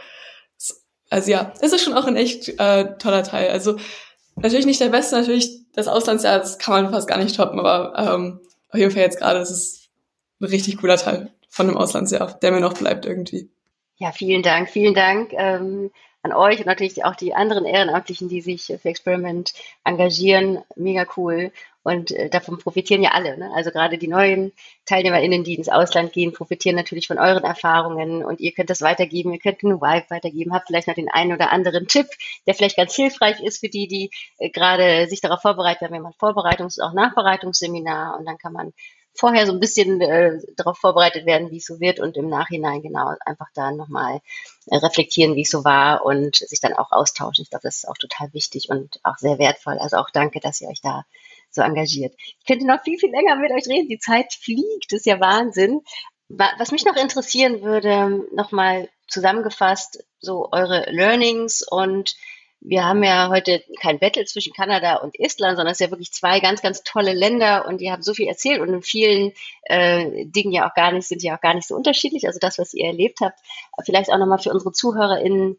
Also ja, es ist schon auch ein echt toller Teil. Also natürlich nicht der beste, natürlich das Auslandsjahr, das kann man fast gar nicht toppen, aber auf jeden Fall jetzt gerade ist es ein richtig cooler Teil von dem Auslandsjahr, der mir noch bleibt irgendwie. Ja, vielen Dank an euch und natürlich auch die anderen Ehrenamtlichen, die sich für Experiment engagieren. Mega cool. Und davon profitieren ja alle. Ne? Also gerade die neuen TeilnehmerInnen, die ins Ausland gehen, profitieren natürlich von euren Erfahrungen und ihr könnt das weitergeben, ihr könnt einen Vibe weitergeben, habt vielleicht noch den einen oder anderen Tipp, der vielleicht ganz hilfreich ist für die, die gerade sich darauf vorbereiten. Wir haben ja mal Vorbereitungs- und auch Nachbereitungsseminar und dann kann man vorher so ein bisschen darauf vorbereitet werden, wie es so wird und im Nachhinein genau einfach da nochmal reflektieren, wie es so war und sich dann auch austauschen. Ich glaube, das ist auch total wichtig und auch sehr wertvoll. Also auch danke, dass ihr euch da so engagiert. Ich könnte noch viel länger mit euch reden. Die Zeit fliegt, das ist ja Wahnsinn. Was mich noch interessieren würde, nochmal zusammengefasst, so eure Learnings und wir haben ja heute kein Battle zwischen Kanada und Estland, sondern es ist ja wirklich 2 ganz tolle Länder und ihr habt so viel erzählt und in vielen Dingen sind ja auch gar nicht so unterschiedlich. Also das, was ihr erlebt habt, vielleicht auch nochmal für unsere ZuhörerInnen,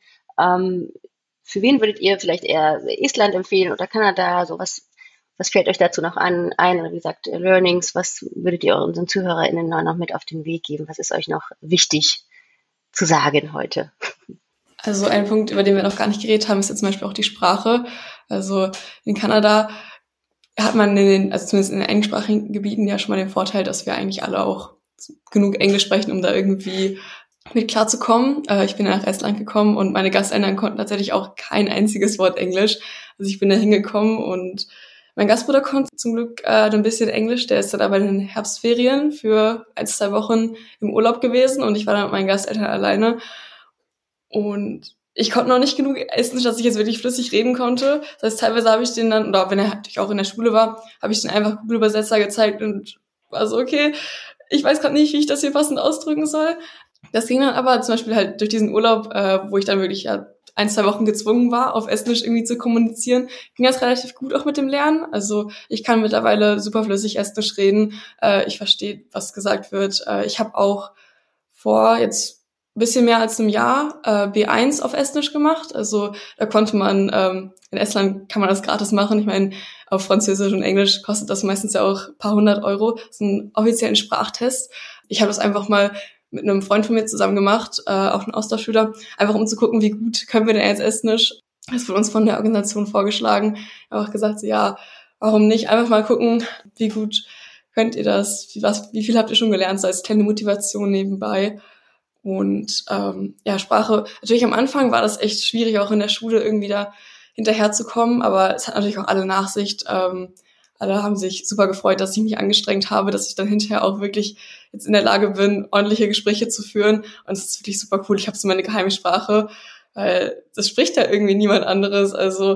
für wen würdet ihr vielleicht eher Estland empfehlen oder Kanada? So was fällt euch dazu noch ein? Oder wie gesagt, Learnings, was würdet ihr unseren ZuhörerInnen noch mit auf den Weg geben? Was ist euch noch wichtig zu sagen heute? Also ein Punkt, über den wir noch gar nicht geredet haben, ist jetzt zum Beispiel auch die Sprache. Also in Kanada hat man also zumindest in den englischsprachigen Gebieten ja schon mal den Vorteil, dass wir eigentlich alle auch genug Englisch sprechen, um da irgendwie mit klarzukommen. Ich bin nach Estland gekommen und meine Gasteltern konnten tatsächlich auch kein einziges Wort Englisch. Also ich bin da hingekommen und mein Gastbruder konnte zum Glück ein bisschen Englisch. Der ist dann aber in den Herbstferien für 1-2 Wochen im Urlaub gewesen und ich war dann mit meinen Gasteltern alleine. Und ich konnte noch nicht genug Estnisch, dass ich jetzt wirklich flüssig reden konnte. Das heißt, teilweise habe ich den dann, oder wenn er natürlich auch in der Schule war, habe ich den einfach Google-Übersetzer gezeigt und war so, okay, ich weiß gerade nicht, wie ich das hier passend ausdrücken soll. Das ging dann aber zum Beispiel halt durch diesen Urlaub, wo ich dann wirklich ja 1-2 Wochen gezwungen war, auf Estnisch irgendwie zu kommunizieren, ging das relativ gut auch mit dem Lernen. Also ich kann mittlerweile super flüssig Estnisch reden. Ich verstehe, was gesagt wird. Ich habe auch vor jetzt ein bisschen mehr als einem Jahr B1 auf Estnisch gemacht. Also da konnte man, in Estland kann man das gratis machen. Ich meine, auf Französisch und Englisch kostet das meistens ja auch ein paar 100 €. Das ist ein offizieller Sprachtest. Ich habe das einfach mal mit einem Freund von mir zusammen gemacht, auch ein Austauschschüler, einfach um zu gucken, wie gut können wir denn jetzt Estnisch. Das wurde uns von der Organisation vorgeschlagen. Ich habe auch gesagt, so, ja, warum nicht? Einfach mal gucken, wie gut könnt ihr das? Wie viel habt ihr schon gelernt? So als kleine Motivation nebenbei. Und ja, Sprache, natürlich am Anfang war das echt schwierig, auch in der Schule irgendwie da hinterherzukommen, aber es hat natürlich auch alle Nachsicht. Alle haben sich super gefreut, dass ich mich angestrengt habe, dass ich dann hinterher auch wirklich jetzt in der Lage bin, ordentliche Gespräche zu führen. Und es ist wirklich super cool. Ich habe so meine Geheimsprache, weil das spricht ja irgendwie niemand anderes. Also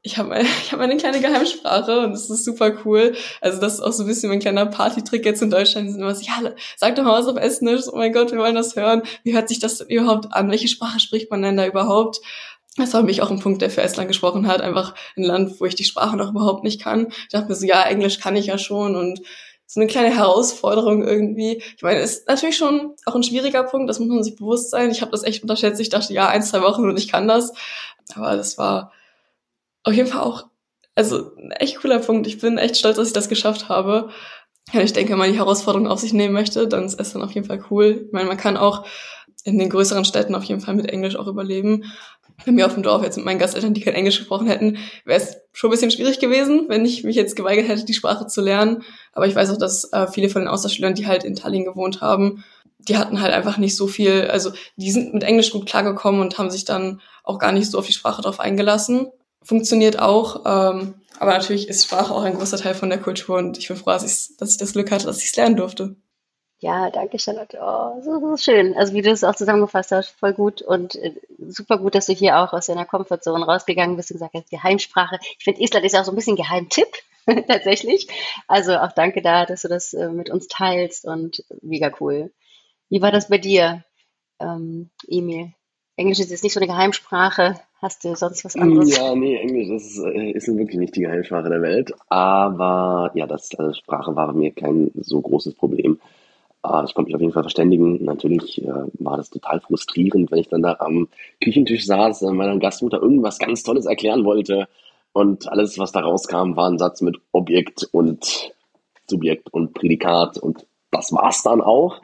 Ich hab meine kleine Geheimsprache und das ist super cool. Also das ist auch so ein bisschen mein kleiner Partytrick jetzt in Deutschland. Die sind immer so, ja, sag doch mal was auf Estnisch. Oh mein Gott, wir wollen das hören. Wie hört sich das denn überhaupt an? Welche Sprache spricht man denn da überhaupt? Das war für mich auch ein Punkt, der für Estland gesprochen hat. Einfach ein Land, wo ich die Sprache noch überhaupt nicht kann. Ich dachte mir so, ja, Englisch kann ich ja schon und so eine kleine Herausforderung irgendwie. Ich meine, ist natürlich schon auch ein schwieriger Punkt, das muss man sich bewusst sein. Ich habe das echt unterschätzt. Ich dachte, ja, 1, 2 Wochen und ich kann das. Aber das war auf jeden Fall auch, also ein echt cooler Punkt. Ich bin echt stolz, dass ich das geschafft habe. Ja, ich denke, wenn man die Herausforderung auf sich nehmen möchte, dann ist Estland auf jeden Fall cool. Ich meine, man kann auch in den größeren Städten auf jeden Fall mit Englisch auch überleben. Bei mir auf dem Dorf jetzt mit meinen Gasteltern, die kein Englisch gesprochen hätten, wäre es schon ein bisschen schwierig gewesen, wenn ich mich jetzt geweigert hätte, die Sprache zu lernen. Aber ich weiß auch, dass viele von den Austauschschülern, die halt in Tallinn gewohnt haben, die hatten halt einfach nicht so viel, also die sind mit Englisch gut klargekommen und haben sich dann auch gar nicht so auf die Sprache drauf eingelassen. Funktioniert auch, aber natürlich ist Sprache auch ein großer Teil von der Kultur und ich bin froh, dass ich das Glück hatte, dass ich es lernen durfte. Ja, danke, Charlotte. Oh, so schön. Also wie du es auch zusammengefasst hast, voll gut und super gut, dass du hier auch aus deiner Comfortzone rausgegangen bist und gesagt hast, Geheimsprache. Ich finde, Island ist ja auch so ein bisschen Geheimtipp, tatsächlich. Also auch danke da, dass du das mit uns teilst und mega cool. Wie war das bei dir, Emil? Englisch ist jetzt nicht so eine Geheimsprache. Hast du sonst was anderes? Ja, nee, Englisch ist wirklich nicht die Geheimsprache der Welt. Aber ja, Sprache war bei mir kein so großes Problem. Ich konnte mich auf jeden Fall verständigen. Natürlich war das total frustrierend, wenn ich dann da am Küchentisch saß, meiner Gastmutter irgendwas ganz Tolles erklären wollte. Und alles, was da rauskam, war ein Satz mit Objekt und Subjekt und Prädikat. Und das war's dann auch.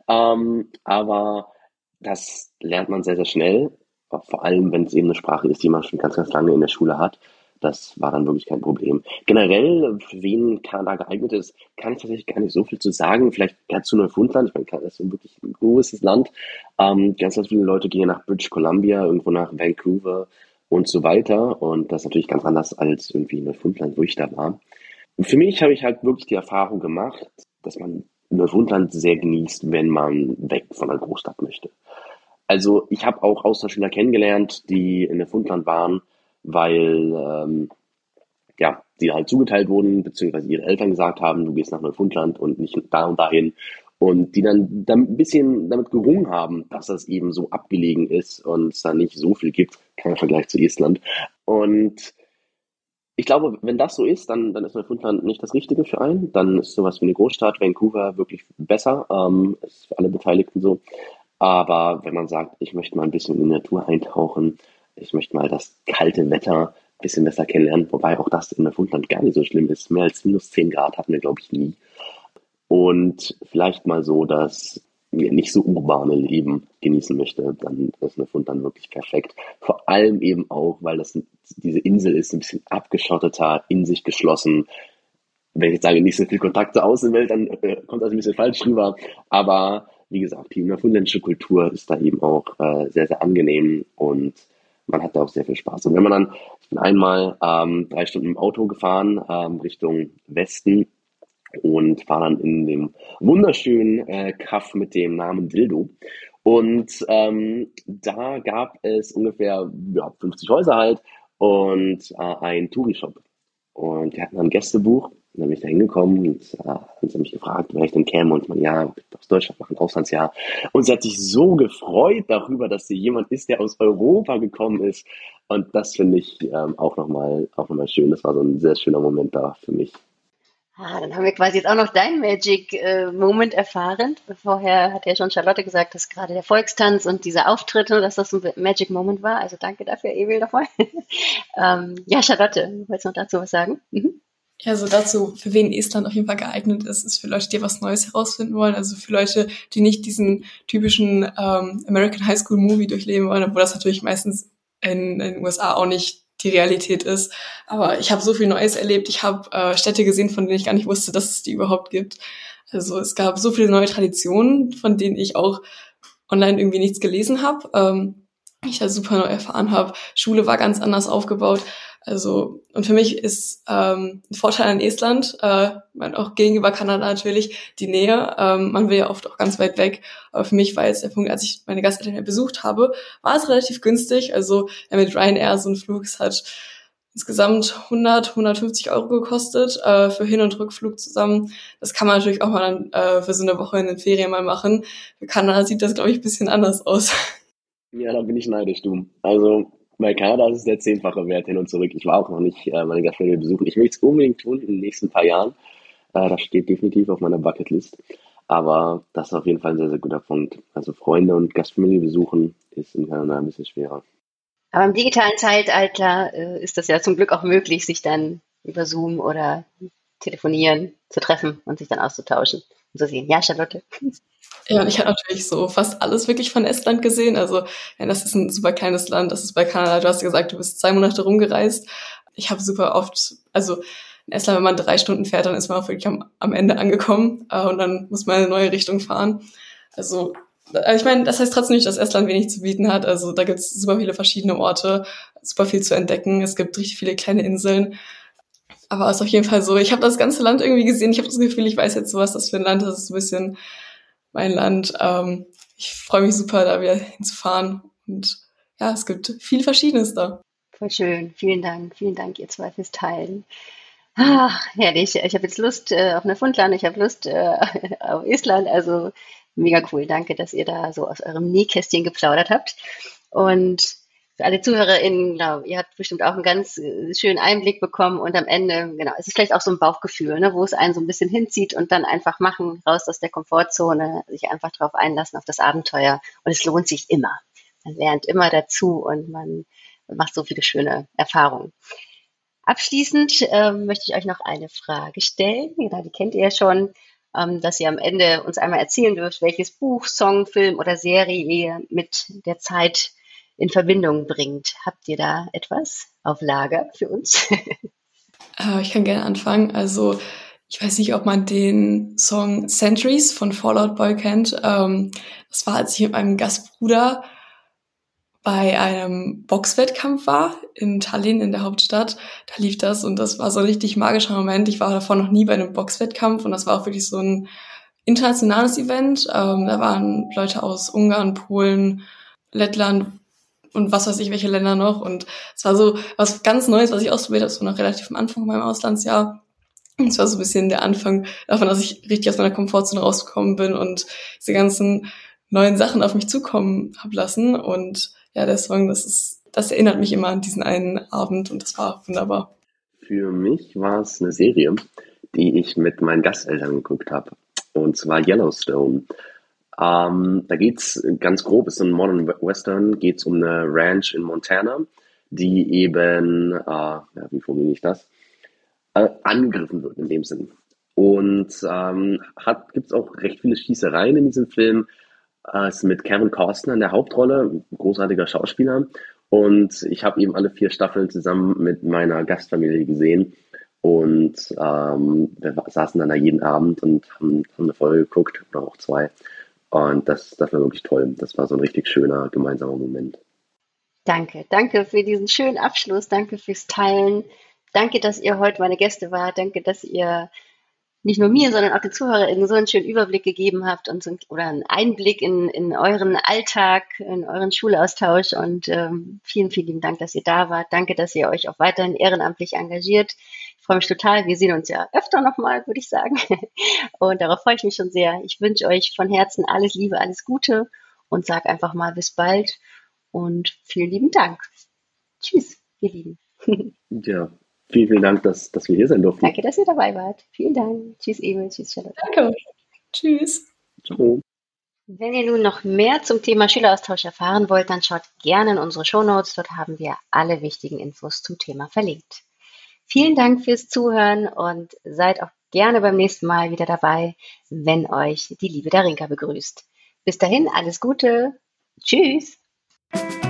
Aber das lernt man sehr, sehr schnell. Vor allem, wenn es eben eine Sprache ist, die man schon ganz, ganz lange in der Schule hat. Das war dann wirklich kein Problem. Generell, für wen Kanada geeignet ist, kann ich tatsächlich gar nicht so viel zu sagen. Vielleicht eher zu Neufundland. Ich meine, Kanada ist so wirklich ein großes Land. Ganz, ganz viele Leute gehen nach British Columbia, irgendwo nach Vancouver und so weiter. Und das ist natürlich ganz anders als irgendwie Neufundland, wo ich da war. Und für mich habe ich halt wirklich die Erfahrung gemacht, dass man Neufundland sehr genießt, wenn man weg von einer Großstadt möchte. Also ich habe auch Austauschschüler kennengelernt, die in Neufundland waren, weil ja, sie halt zugeteilt wurden, beziehungsweise ihre Eltern gesagt haben, du gehst nach Neufundland und nicht da und dahin. Und die dann ein bisschen damit gerungen haben, dass das eben so abgelegen ist und es da nicht so viel gibt, kein Vergleich zu Estland. Und ich glaube, wenn das so ist, dann ist Neufundland nicht das Richtige für einen. Dann ist sowas wie eine Großstadt, Vancouver, wirklich besser. Ist für alle Beteiligten so. Aber wenn man sagt, ich möchte mal ein bisschen in die Natur eintauchen, ich möchte mal das kalte Wetter ein bisschen besser kennenlernen, wobei auch das in Neufundland gar nicht so schlimm ist. Mehr als minus 10 Grad hatten wir, glaube ich, nie. Und vielleicht mal so das nicht so urbane Leben genießen möchte, dann ist Neufundland wirklich perfekt. Vor allem eben auch, weil diese Insel ist ein bisschen abgeschotteter, in sich geschlossen. Wenn ich jetzt sage, nicht so viel Kontakt zur Außenwelt, dann kommt das ein bisschen falsch rüber. Aber wie gesagt, die neufundländische Kultur ist da eben auch sehr, sehr angenehm und man hat da auch sehr viel Spaß. Und wenn man dann, ich bin einmal 3 Stunden im Auto gefahren Richtung Westen und war dann in dem wunderschönen Kaff mit dem Namen Dildo. Und da gab es ungefähr 50 Häuser halt und ein Touri-Shop. Und wir hatten dann ein Gästebuch. Und dann bin ich da hingekommen und haben sie mich gefragt, wer ich denn käme. Und ich meine, ja, bitte aus Deutschland machen, Auslandsjahr. Und sie hat sich so gefreut darüber, dass sie jemand ist, der aus Europa gekommen ist. Und das finde ich auch noch mal schön. Das war so ein sehr schöner Moment da für mich. Dann haben wir quasi jetzt auch noch deinen Magic Moment erfahren. Vorher hat ja schon Charlotte gesagt, dass gerade der Volkstanz und diese Auftritte, dass das ein Magic Moment war. Also danke dafür, Emil, nochmal. Ja, Charlotte, du wolltest noch dazu was sagen? Mhm. Ja, so dazu, für wen Estland auf jeden Fall geeignet ist, ist für Leute, die was Neues herausfinden wollen. Also für Leute, die nicht diesen typischen American High School Movie durchleben wollen, obwohl das natürlich meistens in den USA auch nicht die Realität ist. Aber ich habe so viel Neues erlebt. Ich habe Städte gesehen, von denen ich gar nicht wusste, dass es die überhaupt gibt. Also es gab so viele neue Traditionen, von denen ich auch online irgendwie nichts gelesen habe. Ich da super neu erfahren habe. Schule war ganz anders aufgebaut. Also, und für mich ist ein Vorteil an Estland, auch gegenüber Kanada natürlich, die Nähe. Man will ja oft auch ganz weit weg. Aber für mich war jetzt der Punkt, als ich meine Gasteltern besucht habe, war es relativ günstig. Also ja, mit Ryanair so ein Flug, es hat insgesamt 150 € gekostet für Hin- und Rückflug zusammen. Das kann man natürlich auch mal dann für so eine Woche in den Ferien mal machen. Für Kanada sieht das, glaube ich, ein bisschen anders aus. Ja, da bin ich neidisch, du. Also bei Kanada ist es der 10-fache Wert hin und zurück. Ich war auch noch nicht meine Gastfamilie besuchen. Ich möchte es unbedingt tun in den nächsten paar Jahren. Das steht definitiv auf meiner Bucketlist. Aber das ist auf jeden Fall ein sehr, sehr guter Punkt. Also Freunde und Gastfamilie besuchen ist in Kanada ein bisschen schwerer. Aber im digitalen Zeitalter ist das ja zum Glück auch möglich, sich dann über Zoom oder telefonieren zu treffen und sich dann auszutauschen und zu sehen. Ja, Charlotte. Ja, und ich habe natürlich so fast alles wirklich von Estland gesehen. Also, ja, das ist ein super kleines Land. Das ist bei Kanada. Du hast ja gesagt, du bist 2 Monate rumgereist. Ich habe super oft, also in Estland, wenn man 3 Stunden fährt, dann ist man auch wirklich am Ende angekommen und dann muss man in eine neue Richtung fahren. Also, ich meine, das heißt trotzdem nicht, dass Estland wenig zu bieten hat. Also da gibt es super viele verschiedene Orte, super viel zu entdecken. Es gibt richtig viele kleine Inseln. Aber es ist auf jeden Fall so, ich habe das ganze Land irgendwie gesehen. Ich habe das Gefühl, ich weiß jetzt so, was das für ein Land ist. Das ist ein bisschen mein Land. Ich freue mich super, da wieder hinzufahren. Und ja, es gibt viel Verschiedenes da. Voll schön. Vielen Dank, ihr zwei, fürs Teilen. Ach, herrlich. Ich habe jetzt Lust auf Neufundland, ich habe Lust auf Island. Also mega cool. Danke, dass ihr da so aus eurem Nähkästchen geplaudert habt. Und für alle ZuhörerInnen, genau, ihr habt bestimmt auch einen ganz schönen Einblick bekommen. Und am Ende, genau, es ist vielleicht auch so ein Bauchgefühl, ne, wo es einen so ein bisschen hinzieht und dann einfach machen, raus aus der Komfortzone, sich einfach drauf einlassen auf das Abenteuer. Und es lohnt sich immer. Man lernt immer dazu und man macht so viele schöne Erfahrungen. Abschließend möchte ich euch noch eine Frage stellen. Genau, die kennt ihr ja schon, dass ihr am Ende uns einmal erzählen dürft, welches Buch, Song, Film oder Serie ihr mit der Zeit in Verbindung bringt. Habt ihr da etwas auf Lager für uns? Ich kann gerne anfangen. Also ich weiß nicht, ob man den Song Centuries von Fall Out Boy kennt. Das war, als ich mit meinem Gastbruder bei einem Boxwettkampf war in Tallinn, in der Hauptstadt. Da lief das und das war so ein richtig magischer Moment. Ich war davor noch nie bei einem Boxwettkampf und das war auch wirklich so ein internationales Event. Da waren Leute aus Ungarn, Polen, Lettland und was weiß ich, welche Länder noch. Und es war so was ganz Neues, was ich ausprobiert habe. Es war noch relativ am Anfang meinem Auslandsjahr. Und es war so ein bisschen der Anfang davon, dass ich richtig aus meiner Komfortzone rausgekommen bin und diese ganzen neuen Sachen auf mich zukommen habe lassen. Und ja, der Song, das erinnert mich immer an diesen einen Abend und das war wunderbar. Für mich war es eine Serie, die ich mit meinen Gasteltern geguckt habe. Und zwar Yellowstone. Da geht's ganz grob, ist so ein Modern Western, geht's um eine Ranch in Montana, die eben, ja, wie formuliere ich das, angegriffen wird in dem Sinn. Und gibt's auch recht viele Schießereien in diesem Film. Ist mit Kevin Costner in der Hauptrolle, großartiger Schauspieler. Und ich habe eben alle 4 Staffeln zusammen mit meiner Gastfamilie gesehen. Und wir saßen dann da jeden Abend und haben eine Folge geguckt, oder auch 2. Und das war wirklich toll. Das war so ein richtig schöner gemeinsamer Moment. Danke für diesen schönen Abschluss. Danke fürs Teilen. Danke, dass ihr heute meine Gäste wart. Danke, dass ihr nicht nur mir, sondern auch den ZuhörerInnen so einen schönen Überblick gegeben habt und oder einen Einblick in euren Alltag, in euren Schulaustausch. Und vielen lieben Dank, dass ihr da wart. Danke, dass ihr euch auch weiterhin ehrenamtlich engagiert. Ich freue mich total. Wir sehen uns ja öfter nochmal, würde ich sagen. Und darauf freue ich mich schon sehr. Ich wünsche euch von Herzen alles Liebe, alles Gute und sage einfach mal bis bald. Und vielen lieben Dank. Tschüss, ihr Lieben. Ja, vielen Dank, dass wir hier sein durften. Danke, dass ihr dabei wart. Vielen Dank. Tschüss, Emil. Tschüss, Charlotte. Danke. Tschüss. Ciao. Wenn ihr nun noch mehr zum Thema Schüleraustausch erfahren wollt, dann schaut gerne in unsere Shownotes. Dort haben wir alle wichtigen Infos zum Thema verlinkt. Vielen Dank fürs Zuhören und seid auch gerne beim nächsten Mal wieder dabei, wenn euch die liebe Darinka begrüßt. Bis dahin, alles Gute. Tschüss.